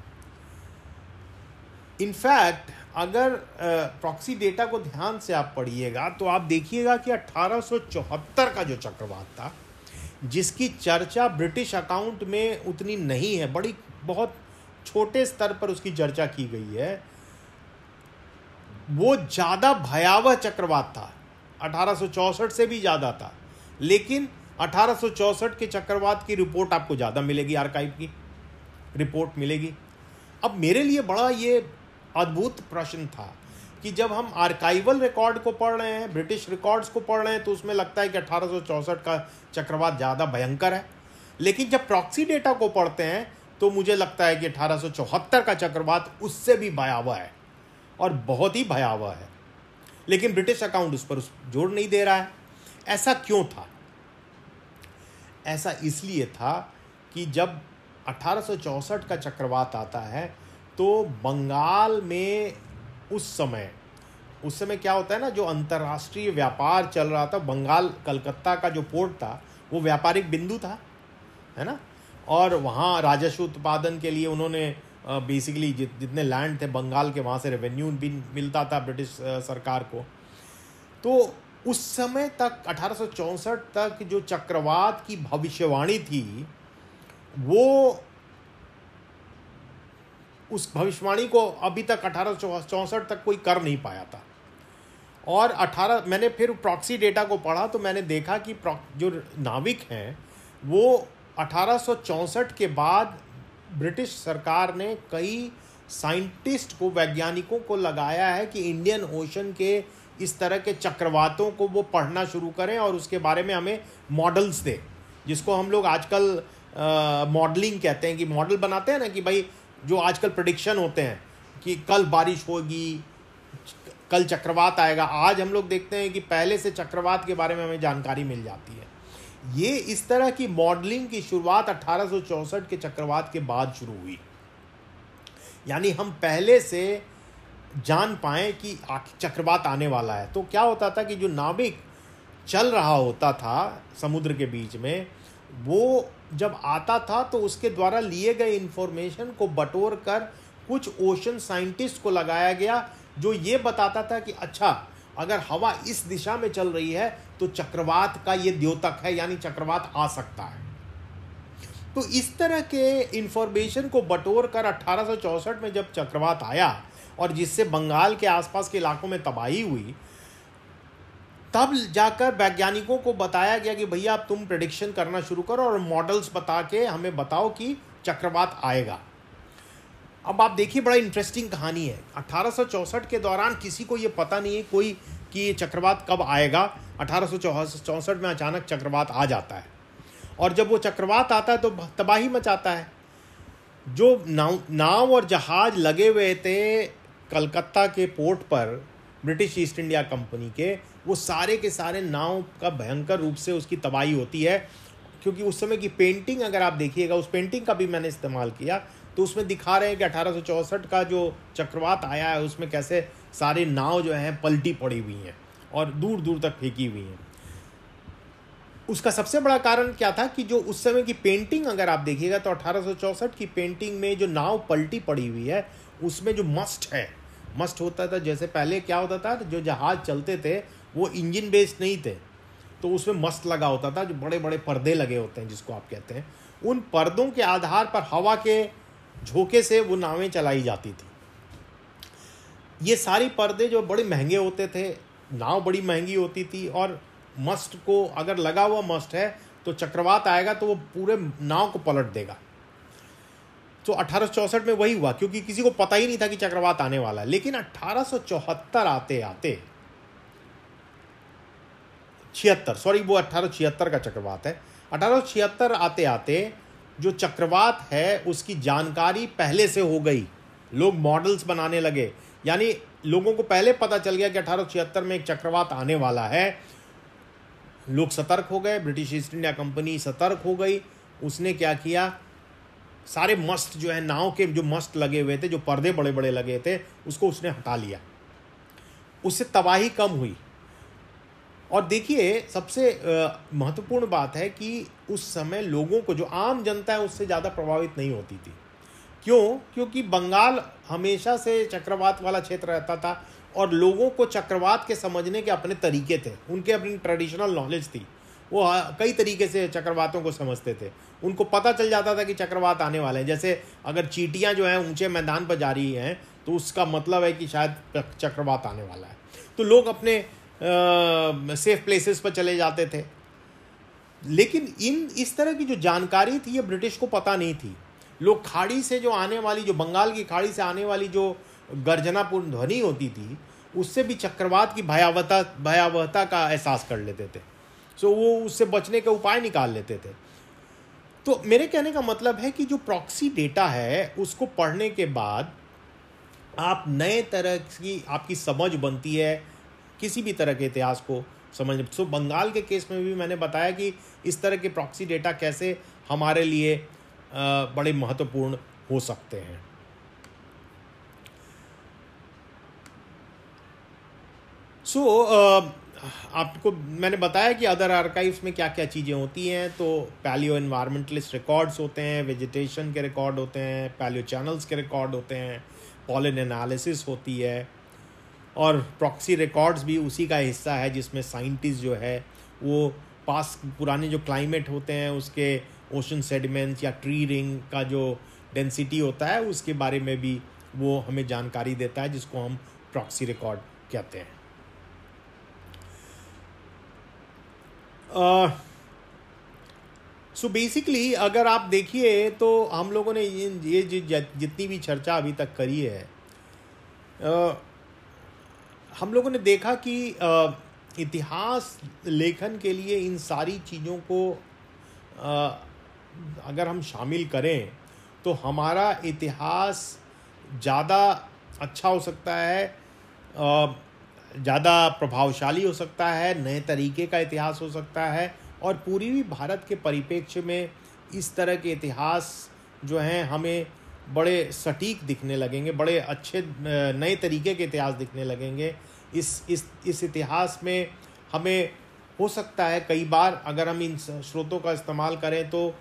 इनफैक्ट अगर प्रॉक्सी डेटा को ध्यान से आप पढ़िएगा तो आप देखिएगा कि 1874 का जो चक्रवात था, जिसकी चर्चा ब्रिटिश अकाउंट में उतनी नहीं है, बहुत छोटे स्तर पर उसकी चर्चा की गई है, वो ज़्यादा भयावह चक्रवात था, 1864 से भी ज़्यादा था। लेकिन 1864 के चक्रवात की रिपोर्ट आपको ज़्यादा मिलेगी, आर्काइव की रिपोर्ट मिलेगी। अब मेरे लिए बड़ा ये अद्भुत प्रश्न था कि जब हम आर्काइवल रिकॉर्ड को पढ़ रहे हैं, ब्रिटिश रिकॉर्ड्स को पढ़ रहे हैं, तो उसमें लगता है कि 1864 का चक्रवात ज़्यादा भयंकर है। लेकिन जब प्रॉक्सी डेटा को पढ़ते हैं तो मुझे लगता है कि 1874 का चक्रवात उससे भी भयावह है और बहुत ही भयावह है। लेकिन ब्रिटिश अकाउंट उस पर जोर नहीं दे रहा है। ऐसा क्यों था? ऐसा इसलिए था कि जब 1864 का चक्रवात आता है तो बंगाल में उस समय क्या होता है ना, जो अंतर्राष्ट्रीय व्यापार चल रहा था, बंगाल कलकत्ता का जो पोर्ट था वो व्यापारिक बिंदु था, है ना। और वहाँ राजस्व उत्पादन के लिए उन्होंने बेसिकली जितने लैंड थे बंगाल के, वहाँ से रेवेन्यू भी मिलता था ब्रिटिश सरकार को। तो उस समय तक 1864 तक जो चक्रवात की भविष्यवाणी थी, वो उस भविष्यवाणी को अभी तक 1864 तक कोई कर नहीं पाया था। और मैंने फिर प्रॉक्सी डेटा को पढ़ा तो मैंने देखा कि जो नाविक हैं वो 1864 के बाद ब्रिटिश सरकार ने कई साइंटिस्ट को, वैज्ञानिकों को लगाया है कि इंडियन ओशन के इस तरह के चक्रवातों को वो पढ़ना शुरू करें और उसके बारे में हमें मॉडल्स दें, जिसको हम लोग आजकल मॉडलिंग कहते हैं। कि मॉडल बनाते हैं ना, कि भाई जो आजकल प्रेडिक्शन होते हैं कि कल बारिश होगी, कल चक्रवात आएगा। आज हम लोग देखते हैं कि पहले से चक्रवात के बारे में हमें जानकारी मिल जाती है। ये इस तरह की मॉडलिंग की शुरुआत 1864 के चक्रवात के बाद शुरू हुई। यानी हम पहले से जान पाएं कि चक्रवात आने वाला है। तो क्या होता था कि जो नाविक चल रहा होता था समुद्र के बीच में, वो जब आता था तो उसके द्वारा लिए गए इंफॉर्मेशन को बटोर कर कुछ ओशन साइंटिस्ट को लगाया गया, जो ये बताता था कि अच्छा, अगर हवा इस दिशा में चल रही है तो चक्रवात का ये द्योतक है, यानी चक्रवात आ सकता है। तो इस तरह के इंफॉर्मेशन को बटोर कर 1864 में जब चक्रवात आया और जिससे बंगाल के आसपास के इलाकों में तबाही हुई, तब जाकर वैज्ञानिकों को बताया गया कि भैया अब तुम प्रेडिक्शन करना शुरू करो और मॉडल्स बता के हमें बताओ कि चक्रवात आएगा। अब आप देखिए, बड़ा इंटरेस्टिंग कहानी है। 1864 के दौरान किसी को ये पता नहीं है कोई कि ये चक्रवात कब आएगा। 1864 में अचानक चक्रवात आ जाता है, और जब वो चक्रवात आता है तो तबाही मचाता है। जो नाव और जहाज लगे हुए थे कलकत्ता के पोर्ट पर ब्रिटिश ईस्ट इंडिया कंपनी के, वो सारे के सारे नाव का भयंकर रूप से उसकी तबाही होती है। क्योंकि उस समय की पेंटिंग अगर आप देखिएगा, उस पेंटिंग का भी मैंने इस्तेमाल किया, तो उसमें दिखा रहे हैं कि 1864 का जो चक्रवात आया है उसमें कैसे सारे नाव जो हैं पलटी पड़ी हुई हैं और दूर दूर तक फेंकी हुई हैं। उसका सबसे बड़ा कारण क्या था कि जो उस समय की पेंटिंग अगर आप देखिएगा तो 1864 की पेंटिंग में जो नाव पलटी पड़ी हुई है उसमें जो मस्ट होता था। जैसे पहले क्या होता था, जो जहाज चलते थे वो इंजन बेस्ड नहीं थे, तो उसमें मस्ट लगा होता था, जो बड़े बड़े पर्दे लगे होते हैं जिसको आप कहते हैं। उन पर्दों के आधार पर हवा के झोंके से वो नावें चलाई जाती थी। ये सारी पर्दे जो बड़े महंगे होते थे, नाव बड़ी महंगी होती थी, और मस्ट को अगर लगा हुआ मस्ट है तो चक्रवात आएगा तो वो पूरे नाव को पलट देगा। तो 1864 में वही हुआ, क्योंकि किसी को पता ही नहीं था कि चक्रवात आने वाला है। लेकिन 1874 आते आते 1876 का चक्रवात है। 1876 आते आते जो चक्रवात है उसकी जानकारी पहले से हो गई। लोग मॉडल्स बनाने लगे, यानी लोगों को पहले पता चल गया कि 1876 में एक चक्रवात आने वाला है। लोग सतर्क हो गए, ब्रिटिश ईस्ट इंडिया कंपनी सतर्क हो गई। उसने क्या किया, सारे मस्ट जो है, नाव के जो मस्ट लगे हुए थे, जो पर्दे बड़े बड़े लगे थे, उसको उसने हटा लिया। उससे तबाही कम हुई। और देखिए, सबसे महत्वपूर्ण बात है कि उस समय लोगों को, जो आम जनता है, उससे ज़्यादा प्रभावित नहीं होती थी। क्यों? क्योंकि बंगाल हमेशा से चक्रवात वाला क्षेत्र रहता था और लोगों को चक्रवात के समझने के अपने तरीके थे, उनके अपनी ट्रेडिशनल नॉलेज थी। वो कई तरीके से चक्रवातों को समझते थे। उनको पता चल जाता था कि चक्रवात आने वाले हैं। जैसे अगर चींटियां जो हैं ऊंचे मैदान पर जा रही हैं तो उसका मतलब है कि शायद चक्रवात आने वाला है। तो लोग अपने सेफ प्लेसेस पर चले जाते थे। लेकिन इस तरह की जो जानकारी थी ये ब्रिटिश को पता नहीं थी। लोग खाड़ी से जो आने वाली, जो बंगाल की खाड़ी से आने वाली जो गर्जनापूर्ण ध्वनि होती थी, उससे भी चक्रवात की भयावहता का एहसास कर लेते थे। सो वो उससे बचने के उपाय निकाल लेते थे। तो मेरे कहने का मतलब है कि जो प्रॉक्सी डेटा है उसको पढ़ने के बाद आप नए तरह की आपकी समझ बनती है किसी भी तरह के इतिहास को समझ। सो बंगाल के केस में भी मैंने बताया कि इस तरह के प्रॉक्सी डेटा कैसे हमारे लिए बड़े महत्वपूर्ण हो सकते हैं। सो आपको मैंने बताया कि अदर आर्काइव्स में क्या क्या चीज़ें होती हैं। तो पैलियो एनवायरमेंटलिस्ट रिकॉर्ड्स होते हैं, वेजिटेशन के रिकॉर्ड होते हैं, पैलियो चैनल्स के रिकॉर्ड होते हैं, पॉलन एनालिसिस होती है, और प्रॉक्सी रिकॉर्ड्स भी उसी का हिस्सा है जिसमें साइंटिस्ट जो है वो पास पुराने जो क्लाइमेट होते हैं उसके ओशन सेडिमेंट्स या ट्री रिंग का जो डेंसिटी होता है उसके बारे में भी वो हमें जानकारी देता है, जिसको हम प्रॉक्सी रिकॉर्ड कहते हैं। सो बेसिकली अगर आप देखिए तो हम लोगों ने ये जितनी भी चर्चा अभी तक करी है, हम लोगों ने देखा कि इतिहास लेखन के लिए इन सारी चीज़ों को अगर हम शामिल करें तो हमारा इतिहास ज़्यादा अच्छा हो सकता है, ज़्यादा प्रभावशाली हो सकता है, नए तरीके का इतिहास हो सकता है, और पूरी भी भारत के परिप्रेक्ष्य में इस तरह के इतिहास जो हैं हमें बड़े सटीक दिखने लगेंगे, बड़े अच्छे नए तरीके के इतिहास दिखने लगेंगे। इस इतिहास में हमें हो सकता है कई बार अगर हम इन स्रोतों का इस्तेमाल करें तो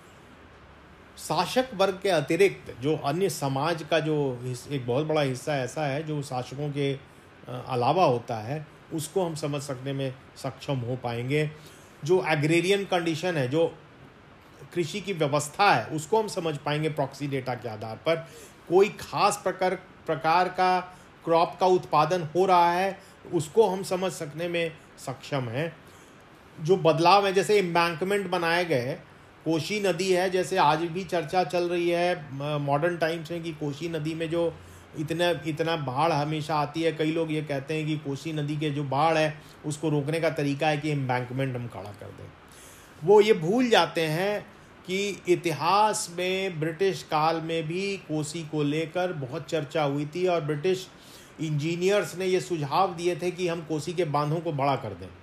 शासक वर्ग के अतिरिक्त जो अन्य समाज का जो एक बहुत बड़ा हिस्सा ऐसा है जो शासकों के अलावा होता है, उसको हम समझ सकने में सक्षम हो पाएंगे। जो एग्रेरियन कंडीशन है, जो कृषि की व्यवस्था है, उसको हम समझ पाएंगे प्रॉक्सी डेटा के आधार पर। कोई खास प्रकार का क्रॉप का उत्पादन हो रहा है, उसको हम समझ सकने में सक्षम हैं। जो बदलाव है, जैसे एम्बैंकमेंट बनाए गए, कोसी नदी है, जैसे आज भी चर्चा चल रही है मॉडर्न टाइम्स में कि कोसी नदी में जो इतना बाढ़ हमेशा आती है, कई लोग ये कहते हैं कि कोसी नदी के जो बाढ़ है उसको रोकने का तरीका है कि एम्बैंकमेंट हम खड़ा कर दें। वो ये भूल जाते हैं कि इतिहास में ब्रिटिश काल में भी कोसी को लेकर बहुत चर्चा हुई थी और ब्रिटिश इंजीनियर्स ने ये सुझाव दिए थे कि हम कोसी के बांधों को बड़ा कर दें।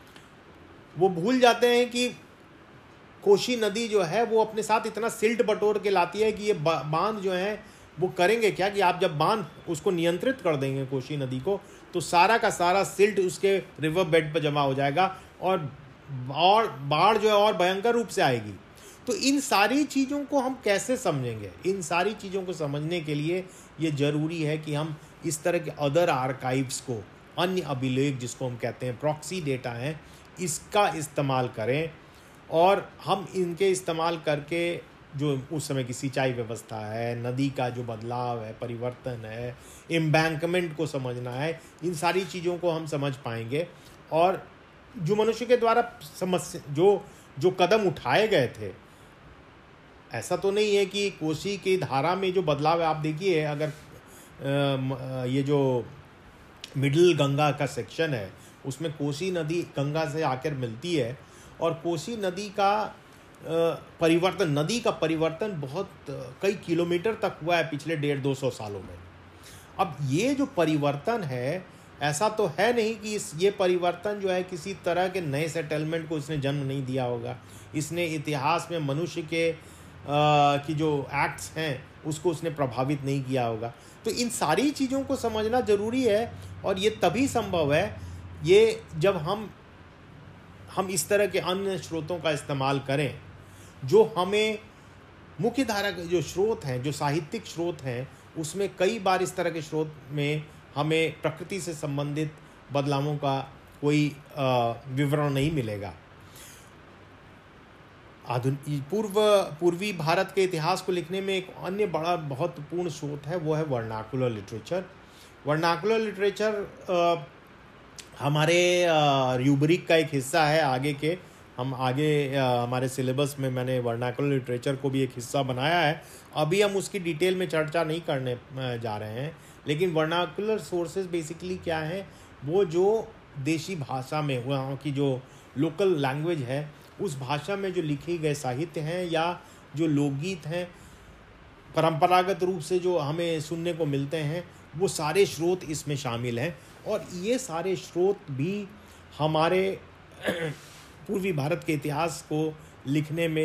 वो भूल जाते हैं कि कोसी नदी जो है वो अपने साथ इतना सिल्ट बटोर के लाती है कि ये बांध जो है वो करेंगे क्या कि आप जब बांध उसको नियंत्रित कर देंगे कोसी नदी को, तो सारा का सारा सिल्ट उसके रिवर बेड पर जमा हो जाएगा और बाढ़ जो है और भयंकर रूप से आएगी। तो इन सारी चीज़ों को हम कैसे समझेंगे? इन सारी चीज़ों को समझने के लिए ये ज़रूरी है कि हम इस तरह के अदर आर्काइव्स को, अन्य अभिलेख जिसको हम कहते हैं प्रॉक्सी डेटा हैं, इसका इस्तेमाल करें। और हम इनके इस्तेमाल करके जो उस समय की सिंचाई व्यवस्था है, नदी का जो बदलाव है, परिवर्तन है, एम्बैंकमेंट को समझना है, इन सारी चीज़ों को हम समझ पाएंगे। और जो मनुष्य के द्वारा जो कदम उठाए गए थे, ऐसा तो नहीं है कि कोसी की धारा में जो बदलाव है, आप देखिए अगर ये जो मिडिल गंगा का सेक्शन है उसमें कोसी नदी गंगा से आकर मिलती है और कोसी नदी का परिवर्तन बहुत कई किलोमीटर तक हुआ है पिछले 150-200 सालों में। अब ये जो परिवर्तन है, ऐसा तो है नहीं कि ये परिवर्तन जो है किसी तरह के नए सेटलमेंट को इसने जन्म नहीं दिया होगा। इसने इतिहास में मनुष्य के की जो एक्ट्स हैं उसको उसने प्रभावित नहीं किया होगा। तो इन सारी चीज़ों को समझना ज़रूरी है और ये तभी संभव है ये जब हम इस तरह के अन्य स्रोतों का इस्तेमाल करें जो हमें मुख्य धारा के जो स्रोत हैं, जो साहित्यिक स्रोत हैं, उसमें कई बार इस तरह के स्रोत में हमें प्रकृति से संबंधित बदलावों का कोई विवरण नहीं मिलेगा। पूर्वी भारत के इतिहास को लिखने में एक अन्य बड़ा महत्वपूर्ण स्रोत है, वो है वर्नाकुलर लिटरेचर। वर्नाकुलर लिटरेचर हमारे रूब्रिक का एक हिस्सा है। हमारे सिलेबस में मैंने वर्नाकुलर लिटरेचर को भी एक हिस्सा बनाया है। अभी हम उसकी डिटेल में चर्चा नहीं करने जा रहे हैं, लेकिन वर्नाकुलर सोर्सेज बेसिकली क्या हैं? वो जो देशी भाषा में, वहाँ की जो लोकल लैंग्वेज है, उस भाषा में जो लिखे गए साहित्य हैं या जो लोकगीत हैं, परंपरागत रूप से जो हमें सुनने को मिलते हैं, वो सारे स्रोत इसमें शामिल हैं। और ये सारे स्रोत भी हमारे पूर्वी भारत के इतिहास को लिखने में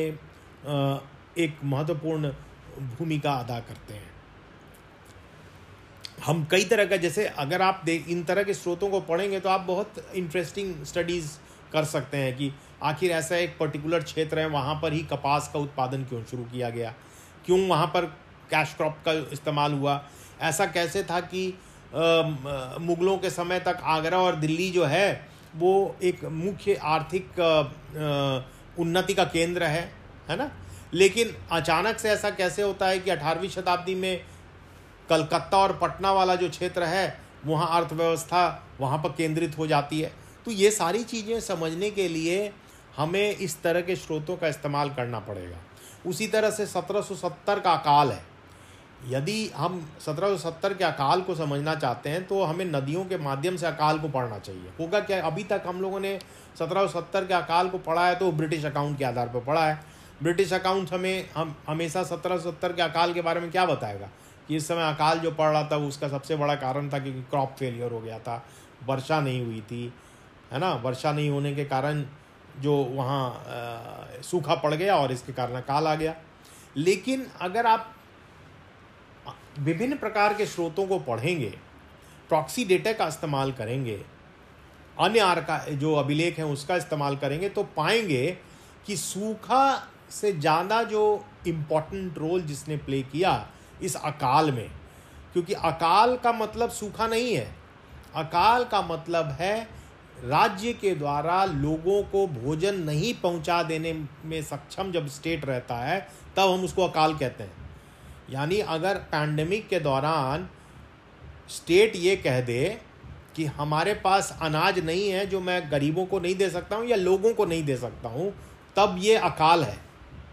एक महत्वपूर्ण भूमिका अदा करते हैं। हम कई तरह का, जैसे अगर आप इन तरह के स्रोतों को पढ़ेंगे तो आप बहुत इंटरेस्टिंग स्टडीज़ कर सकते हैं कि आखिर ऐसा एक पर्टिकुलर क्षेत्र है, वहाँ पर ही कपास का उत्पादन क्यों शुरू किया गया, क्यों वहाँ पर कैश क्रॉप का इस्तेमाल हुआ, ऐसा कैसे था कि मुग़लों के समय तक आगरा और दिल्ली जो है वो एक मुख्य आर्थिक उन्नति का केंद्र है ना, लेकिन अचानक से ऐसा कैसे होता है कि 18वीं शताब्दी में कलकत्ता और पटना वाला जो क्षेत्र है वहाँ अर्थव्यवस्था वहाँ पर केंद्रित हो जाती है। तो ये सारी चीज़ें समझने के लिए हमें इस तरह के स्रोतों का इस्तेमाल करना पड़ेगा। उसी तरह से 1770 का अकाल है, यदि हम 1770 के अकाल को समझना चाहते हैं तो हमें नदियों के माध्यम से अकाल को पढ़ना चाहिए। होगा क्या, अभी तक हम लोगों ने 1770 के अकाल को पढ़ा है तो ब्रिटिश अकाउंट के आधार पर पढ़ा है। ब्रिटिश अकाउंट हम हमेशा 1770 के अकाल के बारे में क्या बताएगा कि इस समय अकाल जो पड़ रहा था उसका सबसे बड़ा कारण था क्योंकि क्रॉप फेलियर हो गया था, वर्षा नहीं हुई थी, है ना, वर्षा नहीं होने के कारण जो वहाँ सूखा पड़ गया और इसके कारण अकाल आ गया। लेकिन अगर आप विभिन्न प्रकार के स्रोतों को पढ़ेंगे, प्रॉक्सी डेटा का इस्तेमाल करेंगे, अन्य का जो अभिलेख हैं उसका इस्तेमाल करेंगे तो पाएंगे कि सूखा से ज़्यादा जो इम्पोर्टेंट रोल जिसने प्ले किया इस अकाल में, क्योंकि अकाल का मतलब सूखा नहीं है, अकाल का मतलब है राज्य के द्वारा लोगों को भोजन नहीं पहुंचा देने में सक्षम जब स्टेट रहता है तब हम उसको अकाल कहते हैं। यानी अगर पैंडेमिक के दौरान स्टेट ये कह दे कि हमारे पास अनाज नहीं है जो मैं गरीबों को नहीं दे सकता हूं या लोगों को नहीं दे सकता हूं, तब ये अकाल है।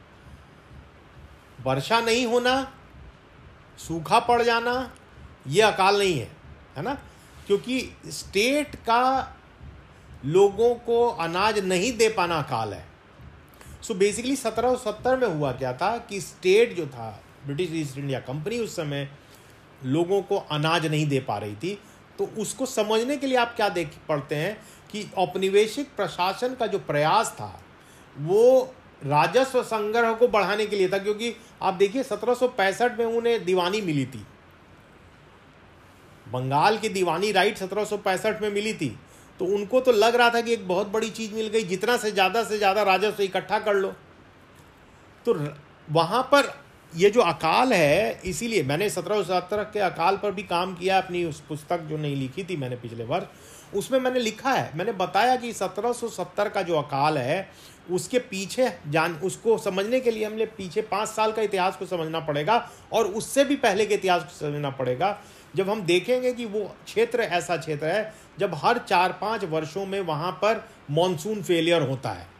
वर्षा नहीं होना, सूखा पड़ जाना, ये अकाल नहीं है ना, क्योंकि स्टेट का लोगों को अनाज नहीं दे पाना अकाल है। सो बेसिकली 1770 में हुआ क्या था कि स्टेट जो था, ब्रिटिश ईस्ट इंडिया कंपनी उस समय लोगों को अनाज नहीं दे पा रही थी। तो उसको समझने के लिए आप क्या पढ़ते हैं कि औपनिवेशिक प्रशासन का जो प्रयास था वो राजस्व संग्रह को बढ़ाने के लिए था, क्योंकि आप देखिए 1765 में उन्हें दीवानी मिली थी, बंगाल की दीवानी राइट 1765 में मिली थी, तो उनको तो लग रहा था कि एक बहुत बड़ी चीज़ मिल गई, जितना से ज़्यादा राजस्व इकट्ठा कर लो। तो वहाँ पर ये जो अकाल है, इसीलिए मैंने 1770 के अकाल पर भी काम किया, अपनी उस पुस्तक जो नहीं लिखी थी मैंने पिछले वर्ष, उसमें मैंने लिखा है, मैंने बताया कि 1770 का जो अकाल है उसके पीछे उसको समझने के लिए हमने पीछे 5 साल का इतिहास को समझना पड़ेगा और उससे भी पहले के इतिहास को समझना पड़ेगा। जब हम देखेंगे कि वो क्षेत्र ऐसा क्षेत्र है जब हर 4-5 वर्षों में वहाँ पर मॉनसून फेलियर होता है।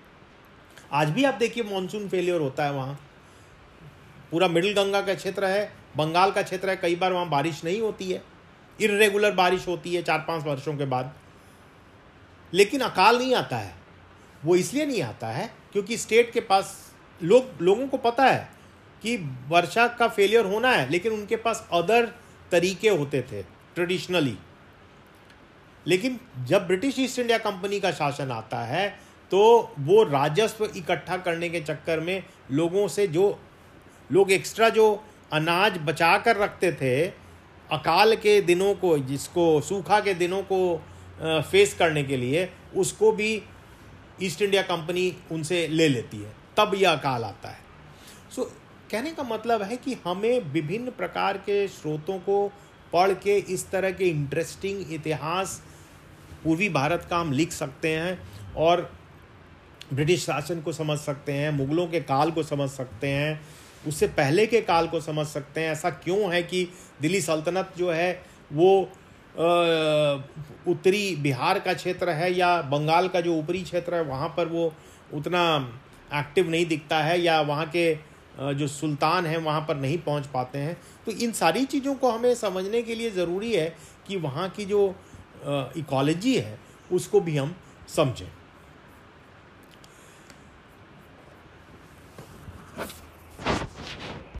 आज भी आप देखिए मॉनसून फेलियर होता है, वहाँ पूरा मिडिल गंगा का क्षेत्र है, बंगाल का क्षेत्र है, कई बार वहाँ बारिश नहीं होती है, इर्रेगुलर बारिश होती है 4-5 वर्षों के बाद, लेकिन अकाल नहीं आता है। वो इसलिए नहीं आता है क्योंकि स्टेट के पास लोगों को पता है कि वर्षा का फेलियर होना है, लेकिन उनके पास अदर तरीके होते थे ट्रेडिशनली। लेकिन जब ब्रिटिश ईस्ट इंडिया कंपनी का शासन आता है तो वो राजस्व इकट्ठा करने के चक्कर में लोगों से, जो लोग एक्स्ट्रा जो अनाज बचा कर रखते थे अकाल के दिनों को, जिसको सूखा के दिनों को फेस करने के लिए, उसको भी ईस्ट इंडिया कंपनी उनसे ले लेती है, तब यह अकाल आता है। सो कहने का मतलब है कि हमें विभिन्न प्रकार के स्रोतों को पढ़ के इस तरह के इंटरेस्टिंग इतिहास पूर्वी भारत का हम लिख सकते हैं और ब्रिटिश शासन को समझ सकते हैं, मुग़लों के काल को समझ सकते हैं, उससे पहले के काल को समझ सकते हैं। ऐसा क्यों है कि दिल्ली सल्तनत जो है वो उत्तरी बिहार का क्षेत्र है या बंगाल का जो ऊपरी क्षेत्र है वहाँ पर वो उतना एक्टिव नहीं दिखता है, या वहाँ के जो सुल्तान हैं वहाँ पर नहीं पहुँच पाते हैं। तो इन सारी चीज़ों को हमें समझने के लिए ज़रूरी है कि वहाँ की जो इकोलॉजी है उसको भी हम समझें।